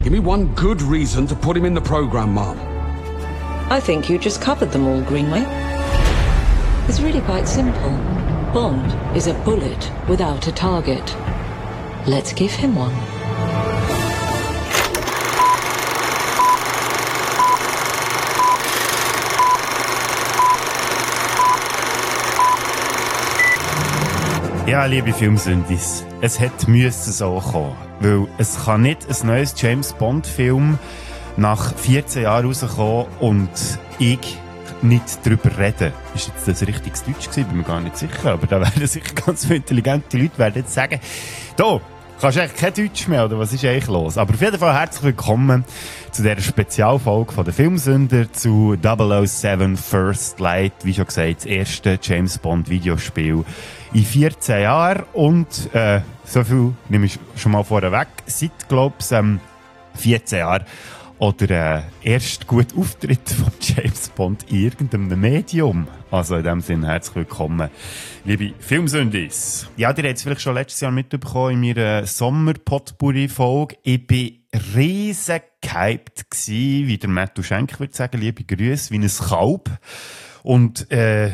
Give me one good reason to put him in the programme, Mum. I think you just covered them all, Greenway. It's really quite simple. Bond is a bullet without a target. Let's give him one. Ja, liebe Filmsündis, es müsse so kommen. Weil es kann nicht ein neues James-Bond-Film nach 14 Jahren rauskommen und ich nicht darüber reden. Ist jetzt das richtiges Deutsch gewesen? Bin mir gar nicht sicher. Aber da werden sicher ganz viele intelligente Leute werden jetzt sagen, da, kannst du eigentlich kein Deutsch mehr, oder was ist eigentlich los? Aber auf jeden Fall herzlich willkommen zu dieser Spezialfolge von den Filmsünder zu 007 First Light. Wie schon gesagt, das erste James-Bond-Videospiel in 14 Jahren. Und so viel nehme ich schon mal vorweg. Seit, glaube ich, 14 Jahren oder erst gut Auftritt von James Bond in irgendeinem Medium. Also in dem Sinne herzlich willkommen, liebe Filmsündis. Ja, ihr habt es vielleicht schon letztes Jahr mitbekommen in meiner Sommer-Potpourri-Folge. Ich war riesen gehypt gsi, wie der Matthew Schenk würde sagen, liebe Grüße, wie ein Kalb. Und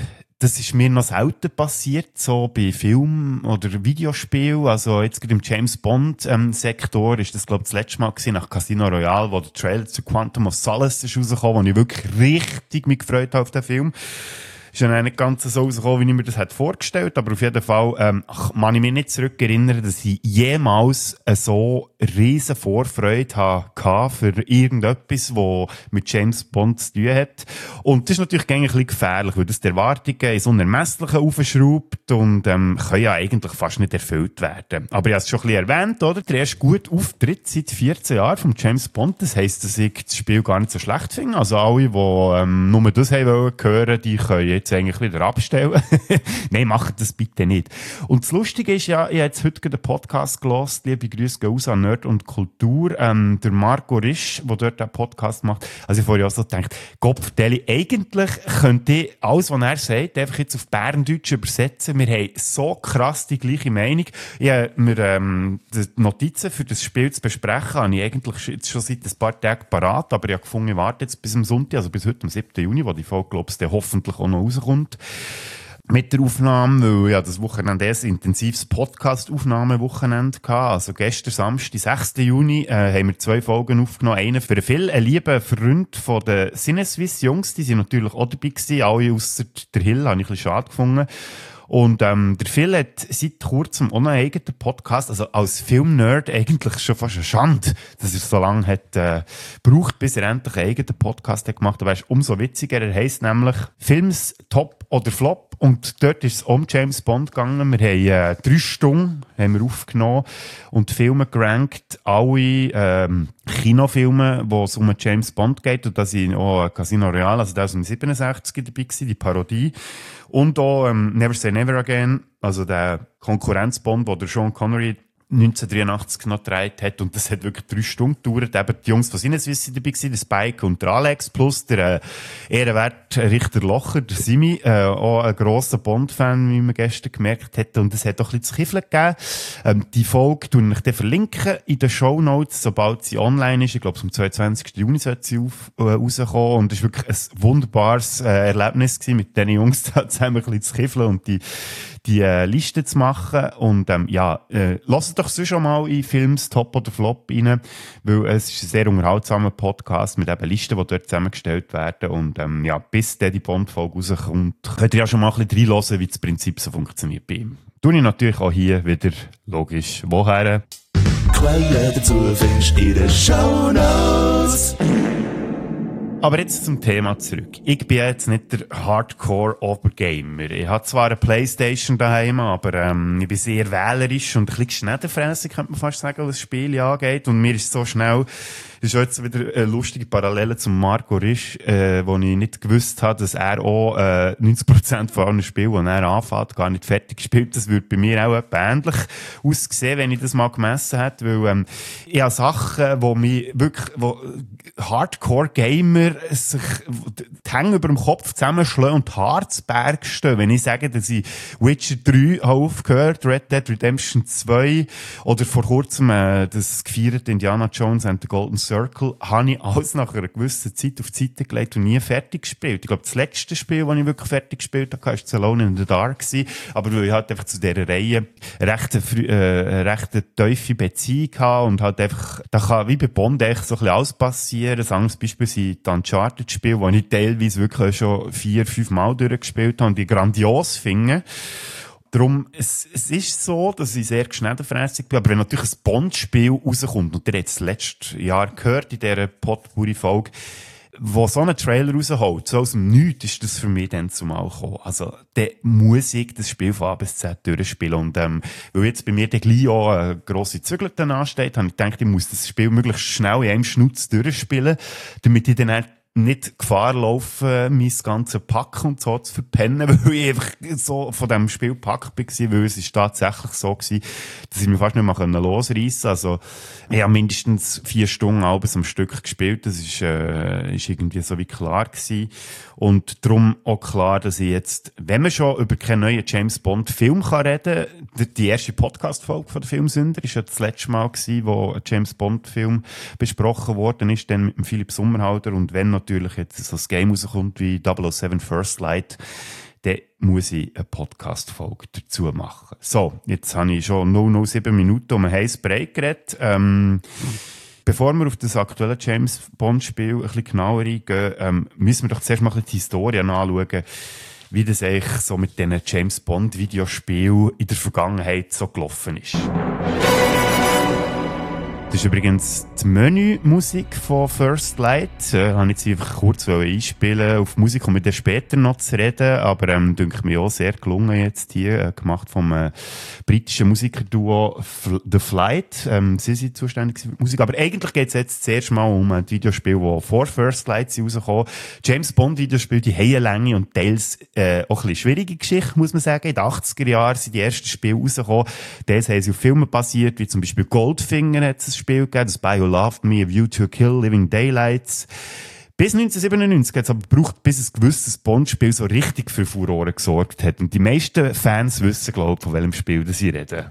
das ist mir noch selten passiert, so bei Film- oder Videospielen. Also jetzt gerade im James-Bond-Sektor ist das, glaube ich, das letzte Mal gewesen, nach Casino Royale, wo der Trailer zu Quantum of Solace ist rausgekommen, wo ich wirklich richtig mich gefreut habe auf den Film. Ist ja nicht ganz so rausgekommen, wie ich mir das hätte vorgestellt, aber auf jeden Fall kann ich mich nicht zurückerinnern, dass ich jemals so riesen Vorfreude hatte für irgendetwas, was mit James Bond zu tun hat. Und das ist natürlich ein bisschen gefährlich, weil das die Erwartungen ins Unermessliche aufschraubt und können ja eigentlich fast nicht erfüllt werden. Aber ich habe es schon ein bisschen erwähnt, oder? Der erste gute Auftritt seit 14 Jahren von James Bond. Das heisst, dass ich das Spiel gar nicht so schlecht finde. Also alle, die nur das haben hören, die können jetzt eigentlich wieder abstellen. Nein, macht das bitte nicht. Und das Lustige ist ja, ich habe jetzt heute den Podcast gehört, liebe Grüße gehen raus an Nerd und Kultur, der Marco Risch, der dort den Podcast macht. Also ich vorher auch so gedacht, Gopfdeli, eigentlich könnte ich alles, was er sagt, einfach jetzt auf Berndeutsch übersetzen. Wir haben so krass die gleiche Meinung. Ich habe mir die Notizen für das Spiel zu besprechen, habe ich eigentlich jetzt schon seit ein paar Tagen parat, aber ich habe gefunden, ich warte jetzt bis am Sonntag, also bis heute am 7. Juni, wo die Folge, glaube ich, hoffentlich auch noch rauskommt. Mit der Aufnahme, weil ja das Wochenende erst intensives Podcast-Aufnahmewochenende hatte. Also gestern Samstag, 6. Juni, haben wir 2 Folgen aufgenommen. Eine für Phil, ein lieber Freund von den Cineswiss Jungs, die sind natürlich auch dabei gewesen. Alle ausser der Hill, habe ich ein bisschen schade gefunden. Und der Phil hat seit kurzem auch einen eigenen Podcast, also als Filmnerd eigentlich schon fast eine Schande, dass er so lange hat gebraucht, bis er endlich einen eigenen Podcast hat gemacht. Aber er ist umso witziger. Er heisst nämlich Films Top oder Flop. Und dort ist es um James Bond gegangen. Wir haben 3 Stunden haben wir aufgenommen und Filme gerankt. Alle Kinofilme, wo es um James Bond geht. Und da sind auch Casino Royale, also der aus dem 67 dabei gewesen, die Parodie. Und auch Never Say Never Again, also der Konkurrenzbond, wo der Sean Connery 1983 noch gedreht hat. Und das hat wirklich 3 Stunden gedauert. Eben die Jungs von Sinneswissen dabei gewesen, der Spike und der Alex, plus der ehrenwerte Richter Locher, der Simi, auch ein grosser Bond-Fan, wie man gestern gemerkt hat. Und es hat auch ein bisschen zu kiffeln gegeben. Die Folge tue ich dann verlinken in den Shownotes, sobald sie online ist. Ich glaube, am 22. Juni sollte sie rauskommen. Und es war wirklich ein wunderbares Erlebnis gewesen, mit diesen Jungs da zusammen ein bisschen zu kiffeln und die Liste zu machen. Und lasst doch sonst schon mal in Films Top oder Flop rein, weil es ist ein sehr unterhaltsamer Podcast mit eben Listen, die dort zusammengestellt werden. Und bis dann die Bond-Folge rauskommt, könnt ihr ja schon mal ein bisschen reinhören, wie das Prinzip so funktioniert bei ihm. Tue ich natürlich auch hier wieder, logisch, woher? Quellen dazu findest du in den Shownotes. Aber jetzt zum Thema zurück. Ich bin jetzt nicht der Hardcore-Obergamer. Ich habe zwar eine Playstation daheim, aber ich bin sehr wählerisch und ein bisschen schnellerfrässig, könnte man fast sagen, was das Spiel angeht. Und mir ist so schnell Das ist jetzt wieder eine lustige Parallele zum Marco Risch, wo ich nicht gewusst habe, dass er auch 90% von allen Spielen, die er anfängt, gar nicht fertig spielt. Das würde bei mir auch etwa ähnlich aussehen, wenn ich das mal gemessen hätte, weil ich habe Sachen, wo Hardcore-Gamer sich die Hänge über dem Kopf zusammenschlagen und die Haare zu Berg stehen. Wenn ich sage, dass ich Witcher 3 aufgehört, Red Dead Redemption 2 oder vor kurzem das gefeierte Indiana Jones and the Golden Circle, habe ich alles nach einer gewissen Zeit auf die Seite gelegt und nie fertig gespielt. Ich glaube, das letzte Spiel, das ich wirklich fertig gespielt habe, war Alone in the Dark gewesen. Aber weil ich halt einfach zu dieser Reihe recht tiefe Beziehung habe und halt einfach, da kann wie bei Bond echt so ein bisschen alles passieren. Ein anderes Beispiel sind die Uncharted-Spiele, die ich teilweise wirklich schon 4-5 Mal durchgespielt habe und die grandios finde. Darum, es ist so, dass ich sehr geschnellenfrässig bin, aber wenn natürlich ein Bond-Spiel rauskommt, und der hat es letztes Jahr gehört in dieser Potpourri-Folge, wo so einen Trailer rausholt, so aus dem Nichts, ist das für mich dann zumal gekommen. Also, dann muss ich das Spiel von A bis Z durchspielen. Und, weil jetzt bei mir dann gleich auch eine grosse Zügel ansteht, habe ich gedacht, ich muss das Spiel möglichst schnell in einem Schnutz durchspielen, damit ich dann nicht Gefahr laufen, mein ganzes Pack und so zu verpennen, weil ich einfach so von diesem Spiel gepackt war, weil es ist tatsächlich so gewesen, dass ich mich fast nicht mehr losreissen konnte. Also, ich habe mindestens 4 Stunden abends am Stück gespielt, das ist irgendwie so wie klar gewesen. Und darum auch klar, dass ich jetzt, wenn man schon über keinen neuen James Bond Film reden kann, die erste Podcast-Folge von der Filmsünder ist ja das letzte Mal gewesen, wo ein James Bond Film besprochen worden ist, dann mit dem Philipp Sommerhalder, und wenn natürlich jetzt so ein Game rauskommt wie 007 First Light, dann muss ich eine Podcast-Folge dazu machen. So, jetzt habe ich schon 007 Minuten um ein heißes Brei geredet. Bevor wir auf das aktuelle James Bond-Spiel ein bisschen genauer eingehen, müssen wir doch zuerst mal die Historie anschauen, wie das eigentlich so mit diesen James Bond-Videospielen in der Vergangenheit so gelaufen ist. Das ist übrigens die Menü-Musik von First Light. Habe ich jetzt einfach kurz einspielen auf Musik, um mit der später noch zu reden. Aber denke mir auch sehr gelungen jetzt hier, gemacht vom britischen Musikerduo The Flight. Sie sind zuständig für die Musik. Aber eigentlich geht es jetzt zuerst mal um ein Videospiel, das vor First Light rausgekommen. James Bond Videospiele, die haben eine lange und teils auch ein bisschen schwierige Geschichte, muss man sagen. In den 80er Jahren sind die ersten Spiele rausgekommen. Teils haben sie auf Filmen basiert, wie zum Beispiel Goldfinger hat es Spiel gegeben, das Bio Loved Me, A View to a Kill, Living Daylights. Bis 1997 hat es aber gebraucht, bis ein gewisses Bond-Spiel so richtig für Furore gesorgt hat. Und die meisten Fans wissen, glaube ich, von welchem Spiel sie reden.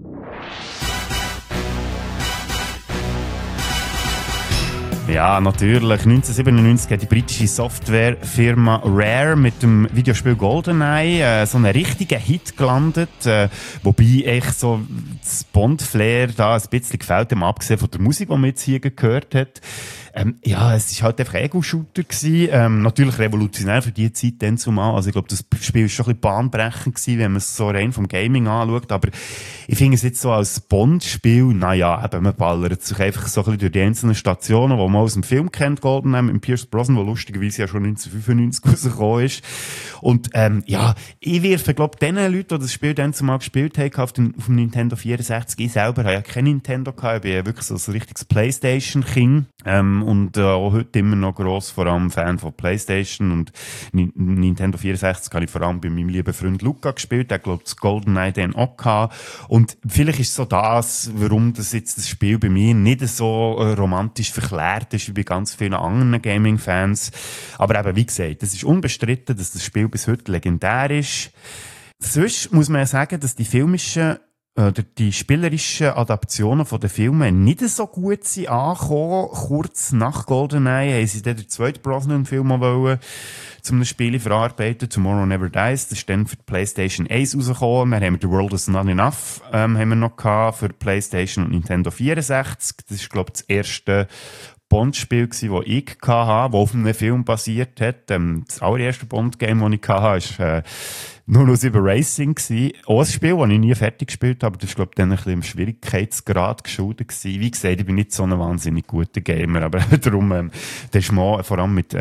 Ja, natürlich. 1997 hat die britische Softwarefirma Rare mit dem Videospiel GoldenEye so einen richtigen Hit gelandet, wobei echt so das Bond-Flair da ein bisschen gefällt, abgesehen von der Musik, die man jetzt hier gehört hat. Ja, es ist halt einfach Ego-Shooter gewesen. Natürlich revolutionär für die Zeit dann zumal. Also ich glaube, das Spiel ist schon ein bisschen bahnbrechend gewesen, wenn man es so rein vom Gaming anschaut. Aber ich finde es jetzt so als Bond-Spiel, naja, eben, man ballert sich einfach so ein bisschen durch die einzelnen Stationen, die man aus dem Film kennt, GoldenEye, mit Pierce Brosnan, der lustigerweise ja schon 1995 rausgekommen ist. Und ja, ich werfe, glaube ich, den Leuten, die das Spiel dann zumal gespielt haben, auf dem Nintendo 64, ich selber habe ja kein Nintendo gehabt, ich bin ja wirklich so ein richtiges PlayStation-King. Und auch heute immer noch gross, vor allem Fan von PlayStation und Nintendo 64 habe ich vor allem bei meinem lieben Freund Luca gespielt, der glaubt das GoldenEye dann auch gehabt. Und vielleicht ist so das, warum das jetzt das Spiel bei mir nicht so romantisch verklärt ist wie bei ganz vielen anderen Gaming-Fans. Aber eben, wie gesagt, es ist unbestritten, dass das Spiel bis heute legendär ist. Sonst muss man ja sagen, dass die filmischen oder die spielerischen Adaptionen von den Filmen nicht so gut sind angekommen. Kurz nach GoldenEye haben sie dann den zweiten Brosnan-Film zu einem Spiel verarbeitet, Tomorrow Never Dies. Das ist dann für die PlayStation 1 rausgekommen. Dann haben wir The World Is Not Enough haben wir noch gehabt für die PlayStation und Nintendo 64. Das ist, glaube ich, das erste Bond-Spiel gsi, das ich hatte, das auf einem Film basiert hat. Das allererste Bond-Game, das ich hatte, war 007 Racing gsi. Auch ein Spiel, das ich nie fertig gespielt habe, aber das ist, glaube ich, dann ein bisschen im Schwierigkeitsgrad geschuldet gsi. Wie gesagt, ich bin nicht so ein wahnsinnig guter Gamer, aber darum, das ist mal, vor allem mit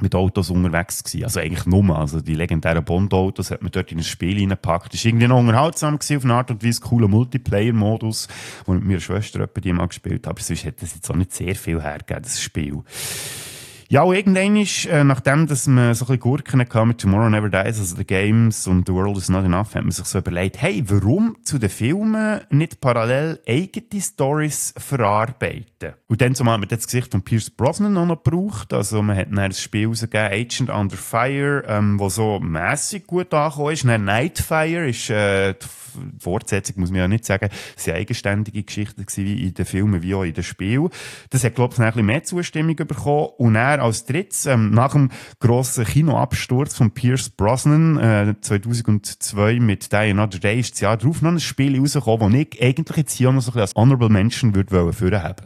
mit Autos unterwegs gewesen. Also eigentlich nur. Also die legendären Bond-Autos hat man dort in ein Spiel reingepackt. Das war irgendwie noch unterhaltsam gewesen, auf eine Art und Weise, cooler Multiplayer-Modus, den ich mit meiner Schwester etwa die mal gespielt habe. Aber sonst hat das jetzt auch nicht sehr viel hergegeben, das Spiel. Ja, und irgendwann ist, nachdem dass man so ein bisschen Gurken hatte mit Tomorrow Never Dies, also The Games und The World Is Not Enough, hat man sich so überlegt, hey, warum zu den Filmen nicht parallel eigene Stories verarbeiten? Und dann zumal hat man das Gesicht von Pierce Brosnan auch noch gebraucht. Also man hat dann ein Spiel rausgegeben, Agent Under Fire, wo so mässig gut angekommen ist. Dann Nightfire ist die Fortsetzung, muss man ja nicht sagen, es waren eigenständige Geschichten wie in den Filmen wie auch in den Spielen. Das hat, glaube ich, ein bisschen mehr Zustimmung bekommen. Und dann als drittes, nach dem grossen Kinoabsturz von Pierce Brosnan 2002 mit Die Another Day ist das Jahr darauf noch ein Spiel rausgekommen, das ich eigentlich jetzt hier noch so ein bisschen als Honorable Mention würde vorhaben.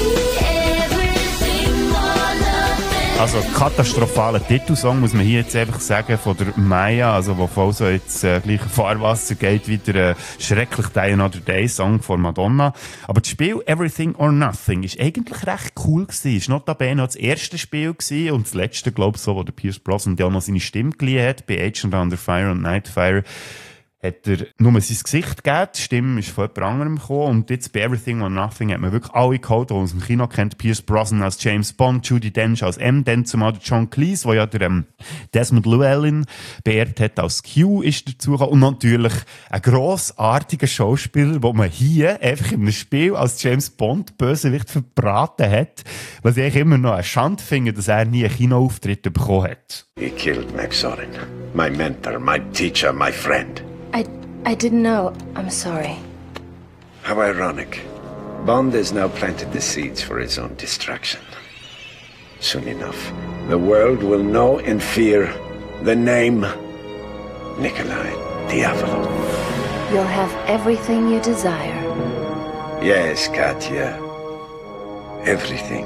Also, katastrophaler Titelsong, muss man hier jetzt einfach sagen, von der Maya, also, wo voll so jetzt gleich Fahrwasser geht, wie der schrecklich Die Another Day Song von Madonna. Aber das Spiel Everything or Nothing ist eigentlich recht cool gewesen. Ist notabene auch das erste Spiel gewesen und das letzte, glaube ich, so, wo der Pierce Brosnan ja noch seine Stimme geliehen hat, bei Agent Under Fire und Nightfire. Hat er nur sein Gesicht gegeben, die Stimme ist von jemand anderem gekommen und jetzt bei Everything or Nothing hat man wirklich alle geholt, die man aus dem Kino kennt. Pierce Brosnan als James Bond, Judi Dench als M, dann zumal der John Cleese, der ja der Desmond Llewellyn beehrt hat als Q, ist dazugekommen und natürlich ein grossartiger Schauspieler, den man hier einfach in einem Spiel als James Bond Bösewicht verbraten hat, was ich immer noch eine Schande finde, dass er nie einen Kinoauftritt bekommen hat. He killed Max Zorin, my mentor, my teacher, my friend. I didn't know. I'm sorry. How ironic. Bond has now planted the seeds for his own destruction. Soon enough, the world will know and fear the name Nikolai Diavolo. You'll have everything you desire. Yes, Katya. Everything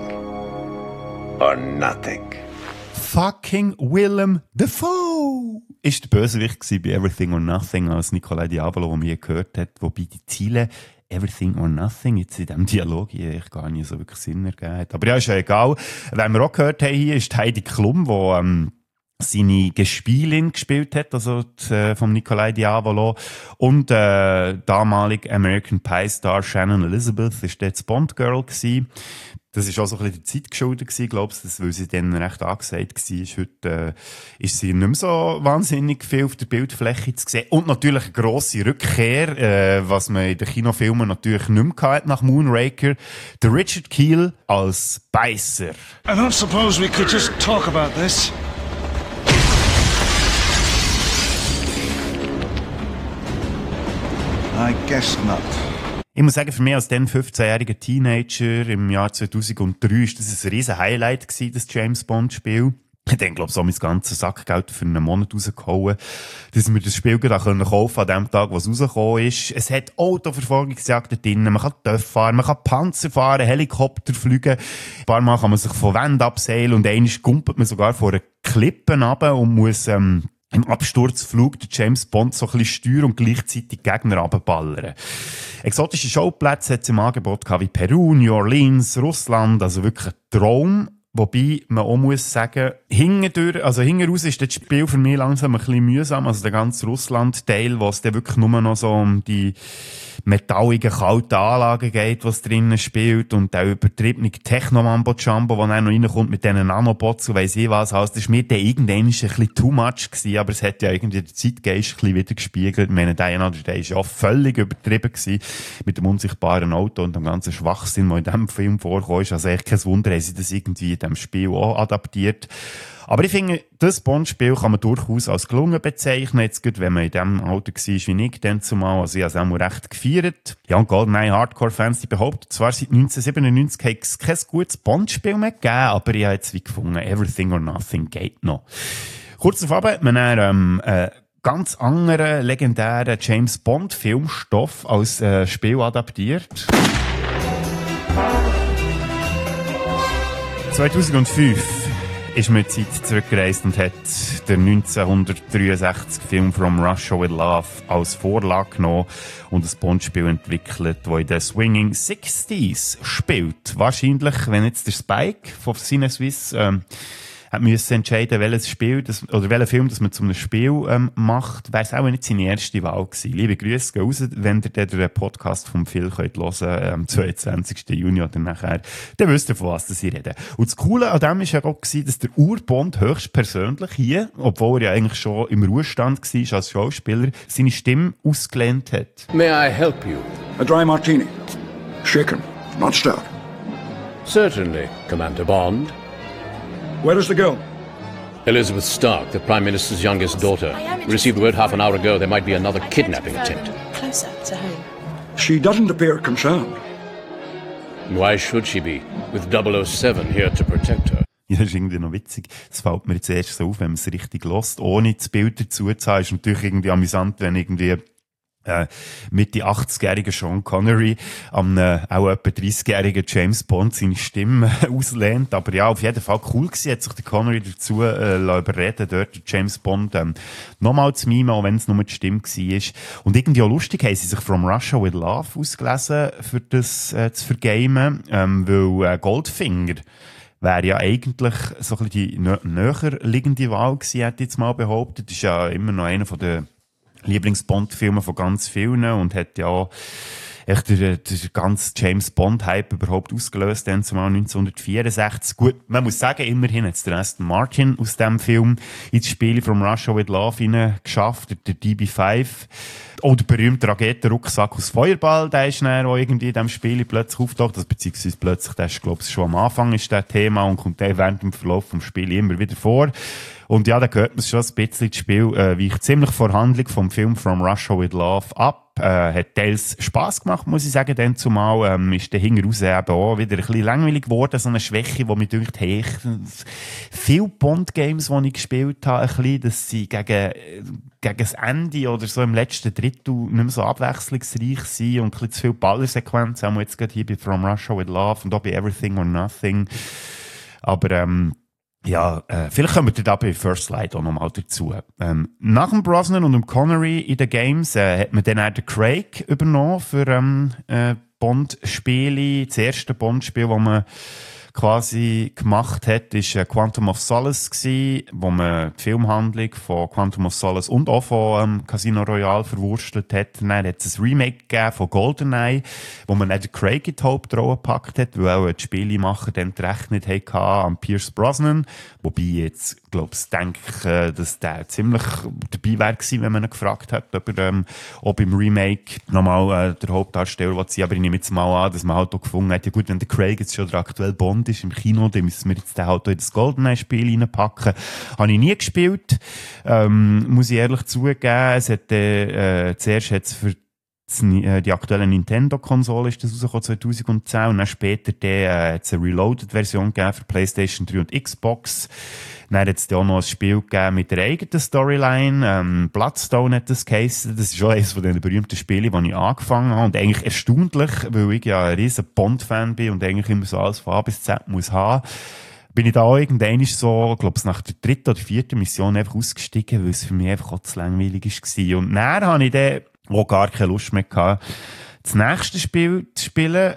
or nothing. Fucking Willem Dafoe ist der Bösewicht bei Everything or Nothing als Nikolai Diavolo, den man je gehört hat, wobei die Ziele Everything or Nothing jetzt in diesem Dialog hier gar nicht so wirklich Sinn ergeben hat. Aber ja, ist ja egal. Wenn wir auch gehört haben hier, ist Heidi Klum, die seine Gespielin gespielt hat, also vom Nikolai Diavolo. Und damalige American Pie Star Shannon Elizabeth ist dort das Bond-Girl gewesen. Das war auch so ein bisschen der Zeit geschuldet, glaube ich, weil sie dann recht angesagt war. Heute ist sie nicht mehr so wahnsinnig viel auf der Bildfläche zu sehen. Und natürlich eine grosse Rückkehr, was man in den Kinofilmen natürlich nicht mehr hatte nach Moonraker. Der Richard Kiel als Beißer. I don't suppose we could just talk about this. I guess not. Ich muss sagen, für mich als dann 15-jähriger Teenager im Jahr 2003 ist das ein riesen Highlight gewesen, das James Bond-Spiel. Ich habe dann, glaube ich, so mein ganzes Sackgeld für einen Monat rausgehauen, dass wir das Spiel kaufen konnten an dem Tag, wo es rausgekommen ist. Es hat Autoverfolgungsjagden drin, man kann TÜV fahren, man kann Panzer fahren, Helikopter fliegen. Ein paar Mal kann man sich von Wänden abseilen und einmal gumpelt man sogar vor einer Klippe runter und muss im Absturzflug der James Bond so ein bisschen steuern und gleichzeitig Gegner runterballern. Exotische Schauplätze hat es im Angebot gehabt, wie Peru, New Orleans, Russland, also wirklich ein Traum. Wobei man auch muss sagen, hinten raus ist das Spiel für mich langsam ein bisschen mühsam. Also der ganze Russland-Teil, wo es dann wirklich nur noch so um die metalligen, kalten Anlagen geht, was drinnen spielt. Und der übertriebene Techno-Mambo-Jumbo, der dann noch reinkommt mit diesen Nanobots und weiss ich was. Also das war mir dann irgendwann ein bisschen too much gewesen, aber es hat ja irgendwie den Zeitgeist ein bisschen wieder gespiegelt. Ich meine, der war ja völlig übertrieben gewesen mit dem unsichtbaren Auto und dem ganzen Schwachsinn, der in diesem Film vorkommt. Also echt kein Wunder, haben sie das irgendwie in diesem Spiel auch adaptiert. Aber ich finde, das Bond-Spiel kann man durchaus als gelungen bezeichnen. Jetzt gut, wenn man in dem Alter war wie ich, dann zumal, also ich habe es auch recht gefeiert. Ja, und GoldenEye Hardcore-Fans, die behaupten zwar seit 1997 hat es kein gutes Bond-Spiel mehr gegeben, aber ich habe jetzt wie gefunden, Everything or Nothing geht noch. Kurz darauf hat man dann ganz anderen, legendären James Bond-Filmstoff als Spiel adaptiert. 2005 ist man in die Zeit zurückgereist und hat den 1963 Film From Russia with Love als Vorlage genommen und ein Bond-Spiel entwickelt, das in den Swinging 60s spielt. Wahrscheinlich, wenn jetzt der Spike von CineSwiss müssen entscheiden, welches Spiel oder welchen Film das man zu einem Spiel macht, wäre es auch nicht seine erste Wahl gewesen. Liebe Grüße gehen raus, wenn ihr den Podcast vom Phil könnt hören am 22. Juni oder nachher, dann wisst ihr, von was ich rede. Und das Coole an dem war ja auch, dass der Ur-Bond höchstpersönlich hier, obwohl er ja eigentlich schon im Ruhestand war als Schauspieler, seine Stimme ausgelehnt hat. May I help you? A dry martini. Shaken, not stout. Certainly, Commander Bond. Where is the girl? Elizabeth Stark, the Prime Minister's youngest daughter. We received word half an hour ago there might be another kidnapping attempt. Closer to home. She doesn't appear concerned. Why should she be? With 007 here to protect her. Ja, das ist irgendwie noch witzig. Das fällt mir jetzt erst so auf, wenn man es richtig hört, ohne das Bild dazu zu haben. Ist natürlich irgendwie amüsant, wenn irgendwie Mitte 80-jähriger Sean Connery am auch etwa 30-jährigen James Bond seine Stimme auslehnt. Aber ja, auf jeden Fall cool gewesen, hat sich der Connery dazu überreden, dort James Bond nochmal zu mimen, auch wenn es nur die Stimme war. Und irgendwie auch lustig, haben sie sich From Russia with Love ausgelesen, für das zu vergamen, weil Goldfinger wäre ja eigentlich so ein bisschen die näher liegende Wahl gewesen, hätte ich jetzt mal behauptet. Das ist ja immer noch einer von den Lieblings-Bond-Filme von ganz vielen und hat ja echt der ganze James-Bond-Hype überhaupt ausgelöst, dann zumal 1964. Gut, man muss sagen, immerhin hat es der Aston Martin aus dem Film ins Spiel From Russia with Love geschafft, der DB5. Oh, der berühmte Raketenrucksack aus Feuerball, der ist dann auch irgendwie in diesem Spiel plötzlich auftaucht, beziehungsweise plötzlich, der ist, glaube ich, schon am Anfang ist das Thema und kommt dann während dem Verlauf des Spiels immer wieder vor. Und ja, da gehört man schon ein bisschen das Spiel, weicht ziemlich vor Handlung vom Film From Russia with Love ab. Hat teils Spass gemacht, muss ich sagen, dann zumal, ist der hinten raus eben auch wieder ein bisschen langweilig geworden, so eine Schwäche, die mir denkt, hey, viele Bond-Games, die ich gespielt habe, ein bisschen, dass sie gegen das Ende oder so im letzten Drittel nicht mehr so abwechslungsreich sind und ein bisschen zu viel Ballersequenzen, haben wir jetzt gerade hier bei From Russia with Love und auch bei Everything or Nothing. Aber, ja, vielleicht kommen wir da bei First Light auch nochmal dazu. Nach dem Brosnan und dem Connery in den Games hat man dann auch den Craig übernommen für Bond-Spiele. Das erste Bond-Spiel, das man quasi gemacht hat, war Quantum of Solace gewesen, wo man die Filmhandlung von Quantum of Solace und auch von Casino Royale verwurstelt hat. Dann hat es ein Remake gegeben von GoldenEye, wo man nicht den Craig in die Hauptrolle gepackt hat, weil auch die Spielemacher dann gerechnet hatten an Pierce Brosnan. Wobei jetzt, glaube ich, denke, dass der ziemlich dabei wäre gewesen, wenn man ihn gefragt hat, ob im Remake nochmal der Hauptdarsteller sein. Aber ich nehme jetzt mal an, dass man halt auch gefunden hat, ja gut, wenn der Craig jetzt schon der aktuelle Bond ist im Kino, dann müssen wir jetzt den halt auch in das GoldenEye-Spiel reinpacken. Habe ich nie gespielt, muss ich ehrlich zugeben. Es hat zuerst hat's für die aktuelle Nintendo-Konsole ist das rausgekommen 2010 und dann später hat es eine Reloaded-Version gegeben für PlayStation 3 und Xbox. Dann hat es auch noch ein Spiel gegeben mit der eigenen Storyline. Bloodstone hat das geheissen. Das ist schon eines von den berühmten Spielen, die ich angefangen habe. Und eigentlich erstaunlich, weil ich ja ein riesen Bond-Fan bin und eigentlich immer so alles von A bis Z muss haben. Bin ich da auch irgendwann so, glaube ich, nach der dritten oder vierten Mission einfach ausgestiegen, weil es für mich einfach auch zu langweilig war. Und dann habe ich dann auch gar keine Lust mehr gehabt, das nächste Spiel zu spielen,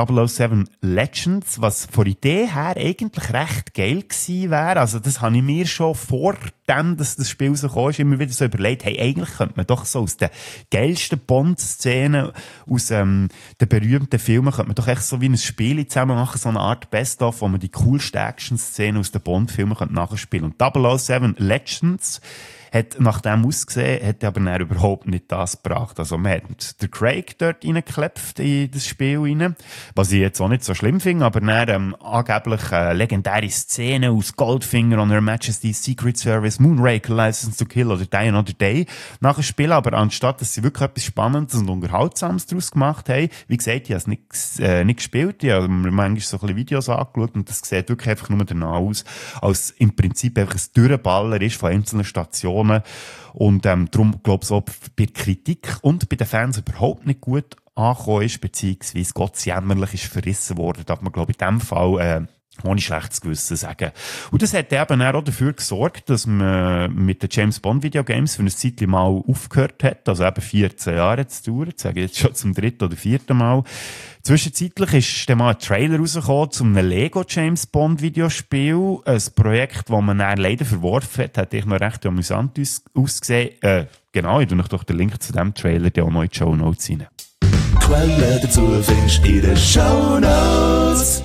007 Legends, was von der Idee her eigentlich recht geil gewesen wäre. Also das habe ich mir schon vor dem, dass das Spiel so kam, immer wieder so überlegt, hey, eigentlich könnte man doch so aus den geilsten Bond-Szenen, aus den berühmten Filmen, könnte man doch echt so wie ein Spiel zusammen machen, so eine Art Best-of, wo man die coolsten Action-Szenen aus den Bond-Filmen nachspielen könnte. Und 007 Legends hat nach dem ausgesehen, hat aber dann überhaupt nicht das gebracht. Also man hat den Craig dort reingeklepft in das Spiel rein, was ich jetzt auch nicht so schlimm finde, aber dann angeblich legendäre Szenen aus Goldfinger on Her Majesty's Secret Service, Moonraker, License to Kill oder Die Another Day nachher spielen, aber anstatt, dass sie wirklich etwas Spannendes und Unterhaltsames daraus gemacht haben, wie gesagt, ich habe es nicht gespielt, ich habe mir manchmal so ein bisschen Videos angeschaut und das sieht wirklich einfach nur danach aus, als im Prinzip einfach ein Durchballer ist von einzelnen Stationen. Und darum, glaube ich, auch bei der Kritik und bei den Fans überhaupt nicht gut angekommen ist, beziehungsweise gottsjämmerlich ist verrissen worden. Da hat man, glaube ich, in diesem Fall ohne schlechtes Gewissen sagen. Und das hat eben auch dafür gesorgt, dass man mit den James Bond Videogames für ein Zeitchen mal aufgehört hat, also eben 14 Jahre zu dauern, das sage ich jetzt schon zum 3. oder 4. Mal. Zwischenzeitlich ist dann mal ein Trailer rausgekommen zu einem Lego James Bond Videospiel, ein Projekt, das man dann leider verworfen hat, hat ich noch recht amüsant ausgesehen. Genau, ich tue euch doch den Link zu diesem Trailer auch noch in die Shownotes rein. Quellen dazu findest du in den Shownotes.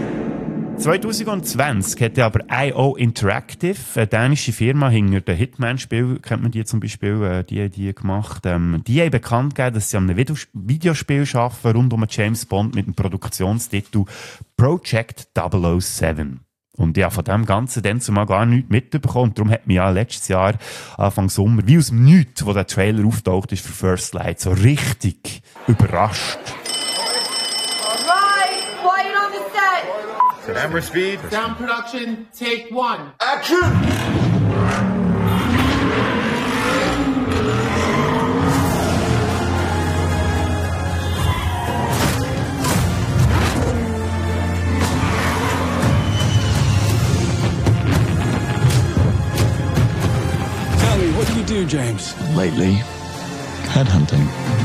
2020 hat aber I.O. Interactive, eine dänische Firma hinter dem Hitman-Spiel, kennt man die zum Beispiel, die gemacht, die haben bekannt gegeben, dass sie an einem Videospiel arbeiten, rund um James Bond mit dem Produktionstitel Project 007. Und ich habe von dem Ganzen dann zumal gar nichts mitbekommen. Und darum hat mich ja letztes Jahr, Anfang Sommer, wie aus dem Nichts, wo der Trailer auftaucht ist für First Light, so richtig überrascht. Camera speed. Sound production, take 1. Action! Tell me, what do you do, James? Lately, headhunting.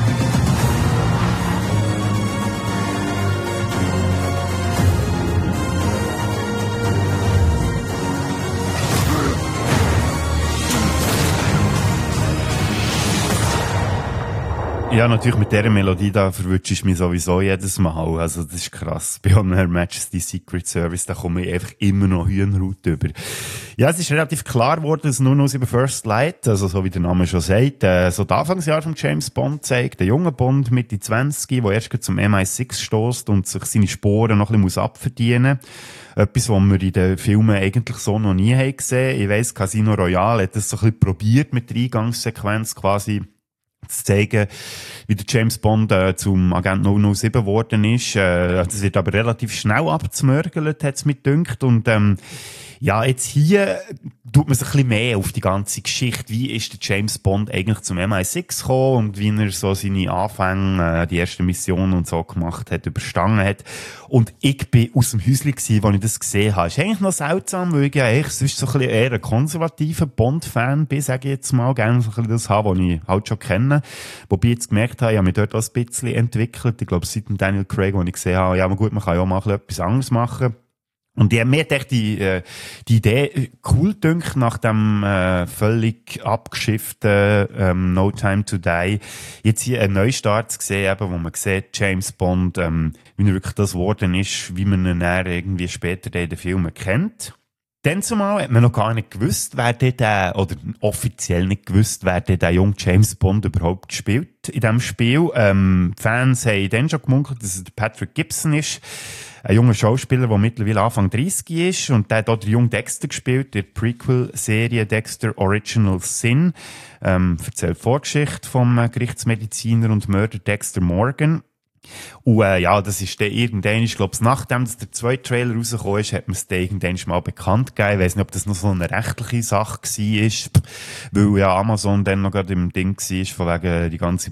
Ja, natürlich mit dieser Melodie da verwünsche ich mich sowieso jedes Mal. Also, das ist krass. Bei Her Majesty Secret Service, da komme ich einfach immer noch Hühnerhaut über. Ja, es ist relativ klar geworden, dass nur noch über First Light, also so wie der Name schon sagt, so das Anfangsjahr von James Bond zeigt, der junge Bond Mitte 20, der erst zum MI6 stößt und sich seine Sporen noch ein bisschen abverdienen muss. Etwas, was wir in den Filmen eigentlich so noch nie haben gesehen. Ich weiss, Casino Royale hat das so ein bisschen probiert mit der Eingangssequenz quasi zu zeigen, wie der James Bond zum Agent 007 geworden ist. Das wird aber relativ schnell abzumörgelt, hat es mir gedünkt. Und ja, jetzt hier tut man sich ein bisschen mehr auf die ganze Geschichte. Wie ist der James Bond eigentlich zum MI6 gekommen und wie er so seine Anfänge, die erste Mission und so gemacht hat, überstanden hat. Und ich bin aus dem Häuschen gewesen, als ich das gesehen habe. Ist eigentlich noch seltsam, weil ich ja eigentlich sonst so ein bisschen eher ein konservativer Bond-Fan bin, sage ich jetzt mal. Gerne so ein bisschen das haben, was ich halt schon kenne. Wobei ich jetzt gemerkt habe, ich habe mich dort auch ein bisschen entwickelt. Ich glaube, seit dem Daniel Craig, wo ich gesehen habe, ja, gut, man kann ja auch mal etwas anderes machen. Und die haben mir echt die Idee cool gedünkt, nach dem völlig abgeschifften No Time to Die, jetzt hier einen Neustart zu sehen, eben, wo man sieht, James Bond, wie er wirklich das geworden ist, wie man ihn dann irgendwie später in den Filmen kennt. Dann zumal hat man noch gar nicht gewusst, wer der, oder offiziell nicht gewusst, wer der junge James Bond überhaupt spielt in diesem Spiel. Die Fans haben dann schon gemunkelt, dass es Patrick Gibson ist. Ein junger Schauspieler, der mittlerweile Anfang 30 ist. Und der hat auch den jungen Dexter gespielt, der Prequel-Serie Dexter Original Sin. Erzählt die Vorgeschichte vom Gerichtsmediziner und Mörder Dexter Morgan. Und ja, das ist dann irgendwann, ich glaube, nachdem der zweite Trailer rausgekommen ist, hat man es dann irgendwann mal bekannt gegeben. Ich weiss nicht, ob das noch so eine rechtliche Sache war, weil ja Amazon dann noch gerade im Ding war, von wegen die ganze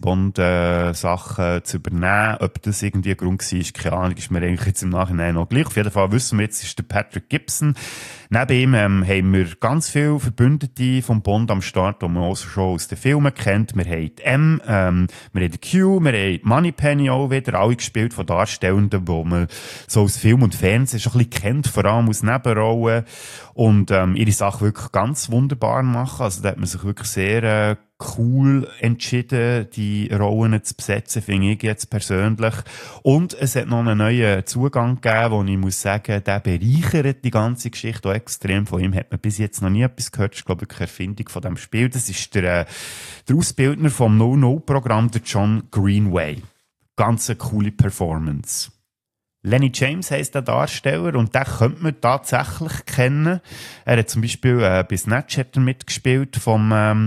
Bond-Sache zu übernehmen. Ob das irgendwie ein Grund war, keine Ahnung, ist mir eigentlich jetzt im Nachhinein noch gleich. Auf jeden Fall wissen wir jetzt, ist der Patrick Gibson. Neben ihm haben wir ganz viele Verbündete vom Bond am Start, die man auch schon aus den Filmen kennt. Wir haben die M, wir haben die Q, wir haben Moneypenny auch wieder, alle gespielt von Darstellenden, die man so aus Film und Fernsehen schon ein bisschen kennt, vor allem aus Nebenrollen. Und ihre Sache wirklich ganz wunderbar machen. Also da hat man sich wirklich sehr cool entschieden, die Rollen zu besetzen, finde ich jetzt persönlich. Und es hat noch einen neuen Zugang gegeben, wo ich muss sagen, der bereichert die ganze Geschichte auch extrem. Von ihm hat man bis jetzt noch nie etwas gehört. Das ist, glaube ich, eine Erfindung von diesem Spiel. Das ist der Ausbildner vom No-No-Programm, der John Greenway. Ganz eine coole Performance. Lenny James heisst der Darsteller und den könnte man tatsächlich kennen. Er hat zum Beispiel bei Snatcher mitgespielt vom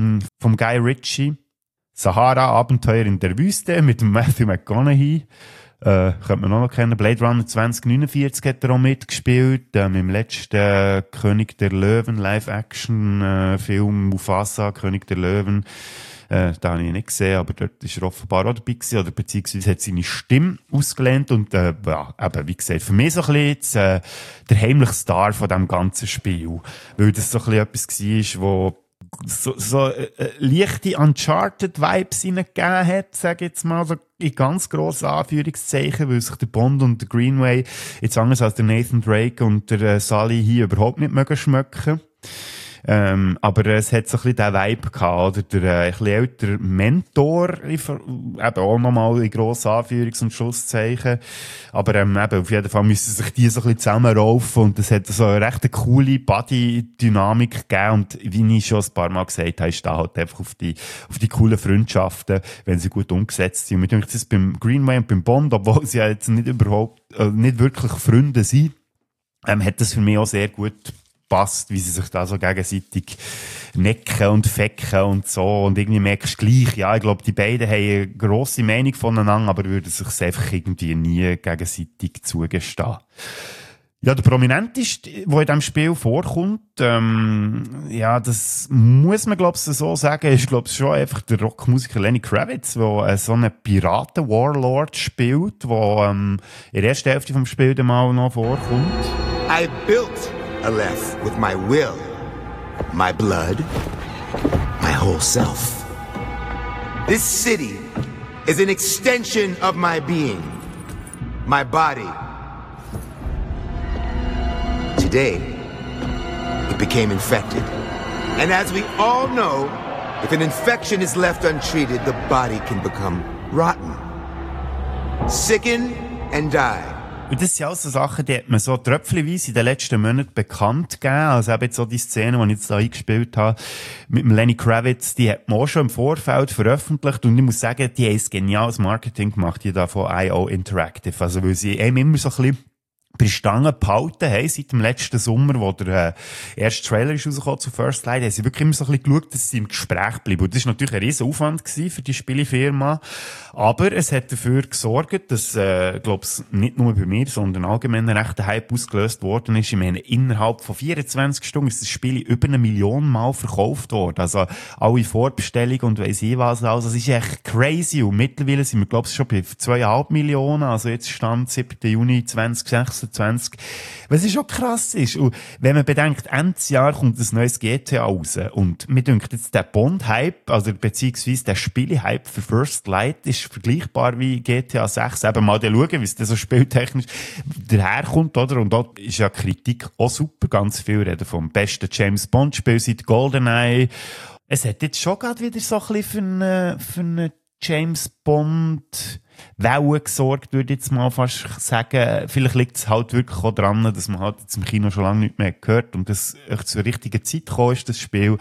Guy Ritchie. Sahara-Abenteuer in der Wüste mit dem Matthew McConaughey. Könnte man auch noch kennen. Blade Runner 2049 hat er auch mitgespielt. Im letzten König der Löwen Live-Action-Film Mufasa, König der Löwen. Da habe ich nicht gesehen, aber dort ist er offenbar auch dabei gewesen, oder beziehungsweise hat seine Stimme ausgelehnt und, ja, eben, wie gesagt, für mich so ein bisschen jetzt, der heimliche Star von diesem ganzen Spiel. Weil das so ein bisschen etwas war, wo so leichte Uncharted-Vibes hineingegeben hat, sage ich jetzt mal, so in ganz grossen Anführungszeichen, weil sich der Bond und der Greenway jetzt anders als der Nathan Drake und der Sully hier überhaupt nicht mögen schmecken. Aber es hat so ein bisschen diesen Vibe gehabt, oder der ein bisschen ältere Mentor, eben auch nochmal in grossen Anführungs- und Schlusszeichen. Aber eben, auf jeden Fall müssen sich die so ein bisschen zusammenraufen und es hat so eine recht coole Body-Dynamik gegeben und wie ich schon ein paar Mal gesagt habe, ist da halt einfach auf die coolen Freundschaften, wenn sie gut umgesetzt sind. Und mir denke, das ist beim Greenway und beim Bond, obwohl sie ja jetzt nicht wirklich Freunde sind, hat das für mich auch sehr gut passt, wie sie sich da so gegenseitig necken und fecken und so. Und irgendwie merkst du gleich, ja, ich glaube, die beiden haben eine grosse Meinung voneinander, aber würden sich einfach irgendwie nie gegenseitig zugestehen. Ja, der Prominenteste, der in diesem Spiel vorkommt, ja, das muss man, glaube ich, so sagen, ist, glaube ich, schon einfach der Rockmusiker Lenny Kravitz, der so einen Piraten-Warlord spielt, der in der ersten Hälfte vom Spiel dann mal noch vorkommt. I built Aleph with my will, my blood, my whole self. This city is an extension of my being, my body. Today, it became infected. And as we all know, if an infection is left untreated, the body can become rotten, sicken and die. Und das sind auch so Sachen, die hat man so tröpfchenweise in den letzten Monaten bekannt gegeben. Also eben jetzt so die Szene, die ich jetzt da eingespielt habe, mit dem Lenny Kravitz, die hat man auch schon im Vorfeld veröffentlicht. Und ich muss sagen, die haben ein geniales Marketing gemacht, die da von IO Interactive. Also, weil sie eben immer so ein bisschen bei Stangen behalten haben, seit dem letzten Sommer, wo der erste Trailer ist rausgekommen zu First Light, haben sie wirklich immer so ein bisschen geschaut, dass sie im Gespräch bleiben. Und das war natürlich ein riesen Aufwand gewesen für die Spielefirma. Aber es hat dafür gesorgt, dass, glaube ich, nicht nur bei mir, sondern allgemein ein rechter Hype ausgelöst worden ist. Ich meine, innerhalb von 24 Stunden ist das Spiel über 1 Million Mal verkauft worden. Also, alle Vorbestellungen und weiss ich was alles. Das ist echt crazy. Und mittlerweile sind wir, glaube ich, schon bei 2,5 Millionen. Also, jetzt stand 7. Juni 2026. Was ist auch krass ist. Und wenn man bedenkt, Ende Jahr kommt ein neues GTA raus. Und mir denkt jetzt, der Bond-Hype, also beziehungsweise der Spiele-Hype für First Light ist vergleichbar wie GTA 6. Eben mal schauen, wie es dann so spieltechnisch daherkommt, oder? Und dort ist ja Kritik auch super. Ganz viel reden vom besten James Bond-Spiel seit GoldenEye. Es hat jetzt schon gerade wieder so ein bisschen für eine James Bond Wellen gesorgt, würde ich jetzt mal fast sagen. Vielleicht liegt es halt wirklich auch daran, dass man halt jetzt im Kino schon lange nicht mehr gehört und das echt zur richtigen Zeit gekommen ist, das Spiel.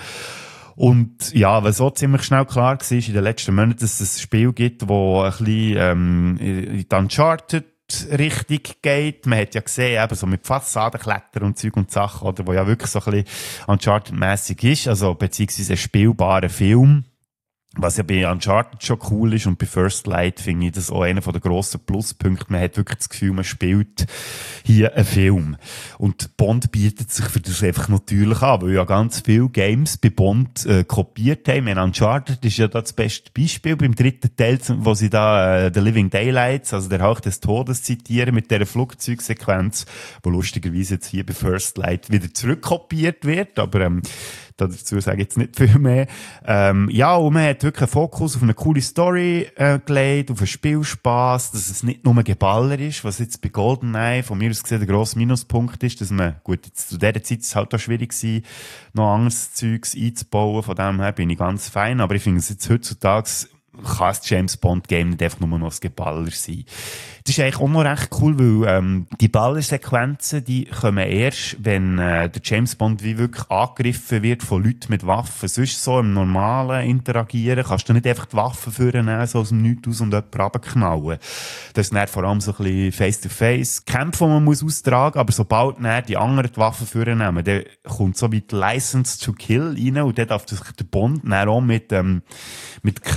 Und ja, was so ziemlich schnell klar war in den letzten Monaten, dass es ein Spiel gibt, das ein bisschen in die Uncharted Richtung geht. Man hat ja gesehen, eben so mit Fassadenklettern und Zeug und Sachen, oder, wo ja wirklich so ein bisschen Uncharted-mässig ist, also beziehungsweise ein spielbarer Film. Was ja bei Uncharted schon cool ist und bei First Light finde ich das auch einer der grossen Pluspunkte. Man hat wirklich das Gefühl, man spielt hier einen Film. Und Bond bietet sich für das einfach natürlich an, weil ja ganz viele Games bei Bond kopiert haben. Uncharted ist ja da das beste Beispiel beim dritten Teil, wo sie da The Living Daylights, also der Hauch des Todes zitieren mit dieser Flugzeugsequenz, wo lustigerweise jetzt hier bei First Light wieder zurückkopiert wird, aber dazu sage ich jetzt nicht viel mehr. Ja, und man hat wirklich einen Fokus auf eine coole Story gelegt, auf einen Spielspass, dass es nicht nur ein Geballer ist, was jetzt bei GoldenEye von mir aus gesehen der grosse Minuspunkt ist, dass man, gut, jetzt zu dieser Zeit ist es halt auch schwierig gewesen, noch anderes Zeugs einzubauen, von dem her bin ich ganz fein, aber ich finde es jetzt heutzutage kann das James Bond Game nicht einfach nur noch ein Geballer sein. Das ist eigentlich auch noch recht cool, weil die Ballersequenzen, die kommen erst, wenn der James Bond wie wirklich angegriffen wird von Leuten mit Waffen. Sonst so im normalen Interagieren kannst du nicht einfach die Waffen vornehmen, so aus dem Nichts aus und jemanden runterknallen. Das ist dann vor allem so ein bisschen Face-to-Face Kämpfe, die man muss austragen, aber sobald dann die anderen die Waffen vornehmen, dann kommt so wie die License to Kill rein und dann darf sich der Bond dann auch mit Knarren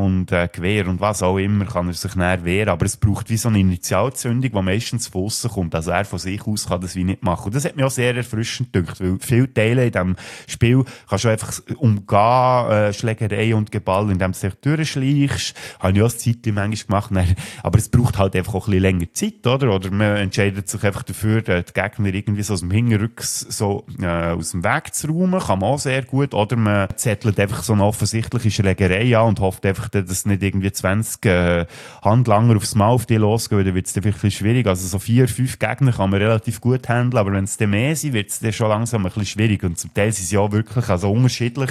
und Gewehr und was auch immer, kann er sich näher wehren. Aber es braucht wie so eine Initialzündung, die meistens von aussen kommt. Also er von sich aus kann das wie nicht machen. Und das hat mich auch sehr erfrischend gedacht, weil viele Teile in diesem Spiel kannst du einfach umgehen, Schlägerei und Geball, indem du dich durchschleichst. Habe ich auch eine Zeit manchmal gemacht. Aber es braucht halt einfach auch ein bisschen länger Zeit, oder? Oder man entscheidet sich einfach dafür, die Gegner irgendwie so aus dem Hinterrücken so aus dem Weg zu räumen. Kann man auch sehr gut. Oder man zettelt einfach so eine offensichtliche Schlägerei an und hofft einfach, dass nicht irgendwie 20 Handlanger aufs Maul auf die losgehen, weil dann wird es vielleicht ein bisschen schwierig. Also so 4, 5 Gegner kann man relativ gut handeln, aber wenn es dann mehr sind, wird es dann schon langsam ein bisschen schwierig. Und zum Teil sind sie ja wirklich also unterschiedlich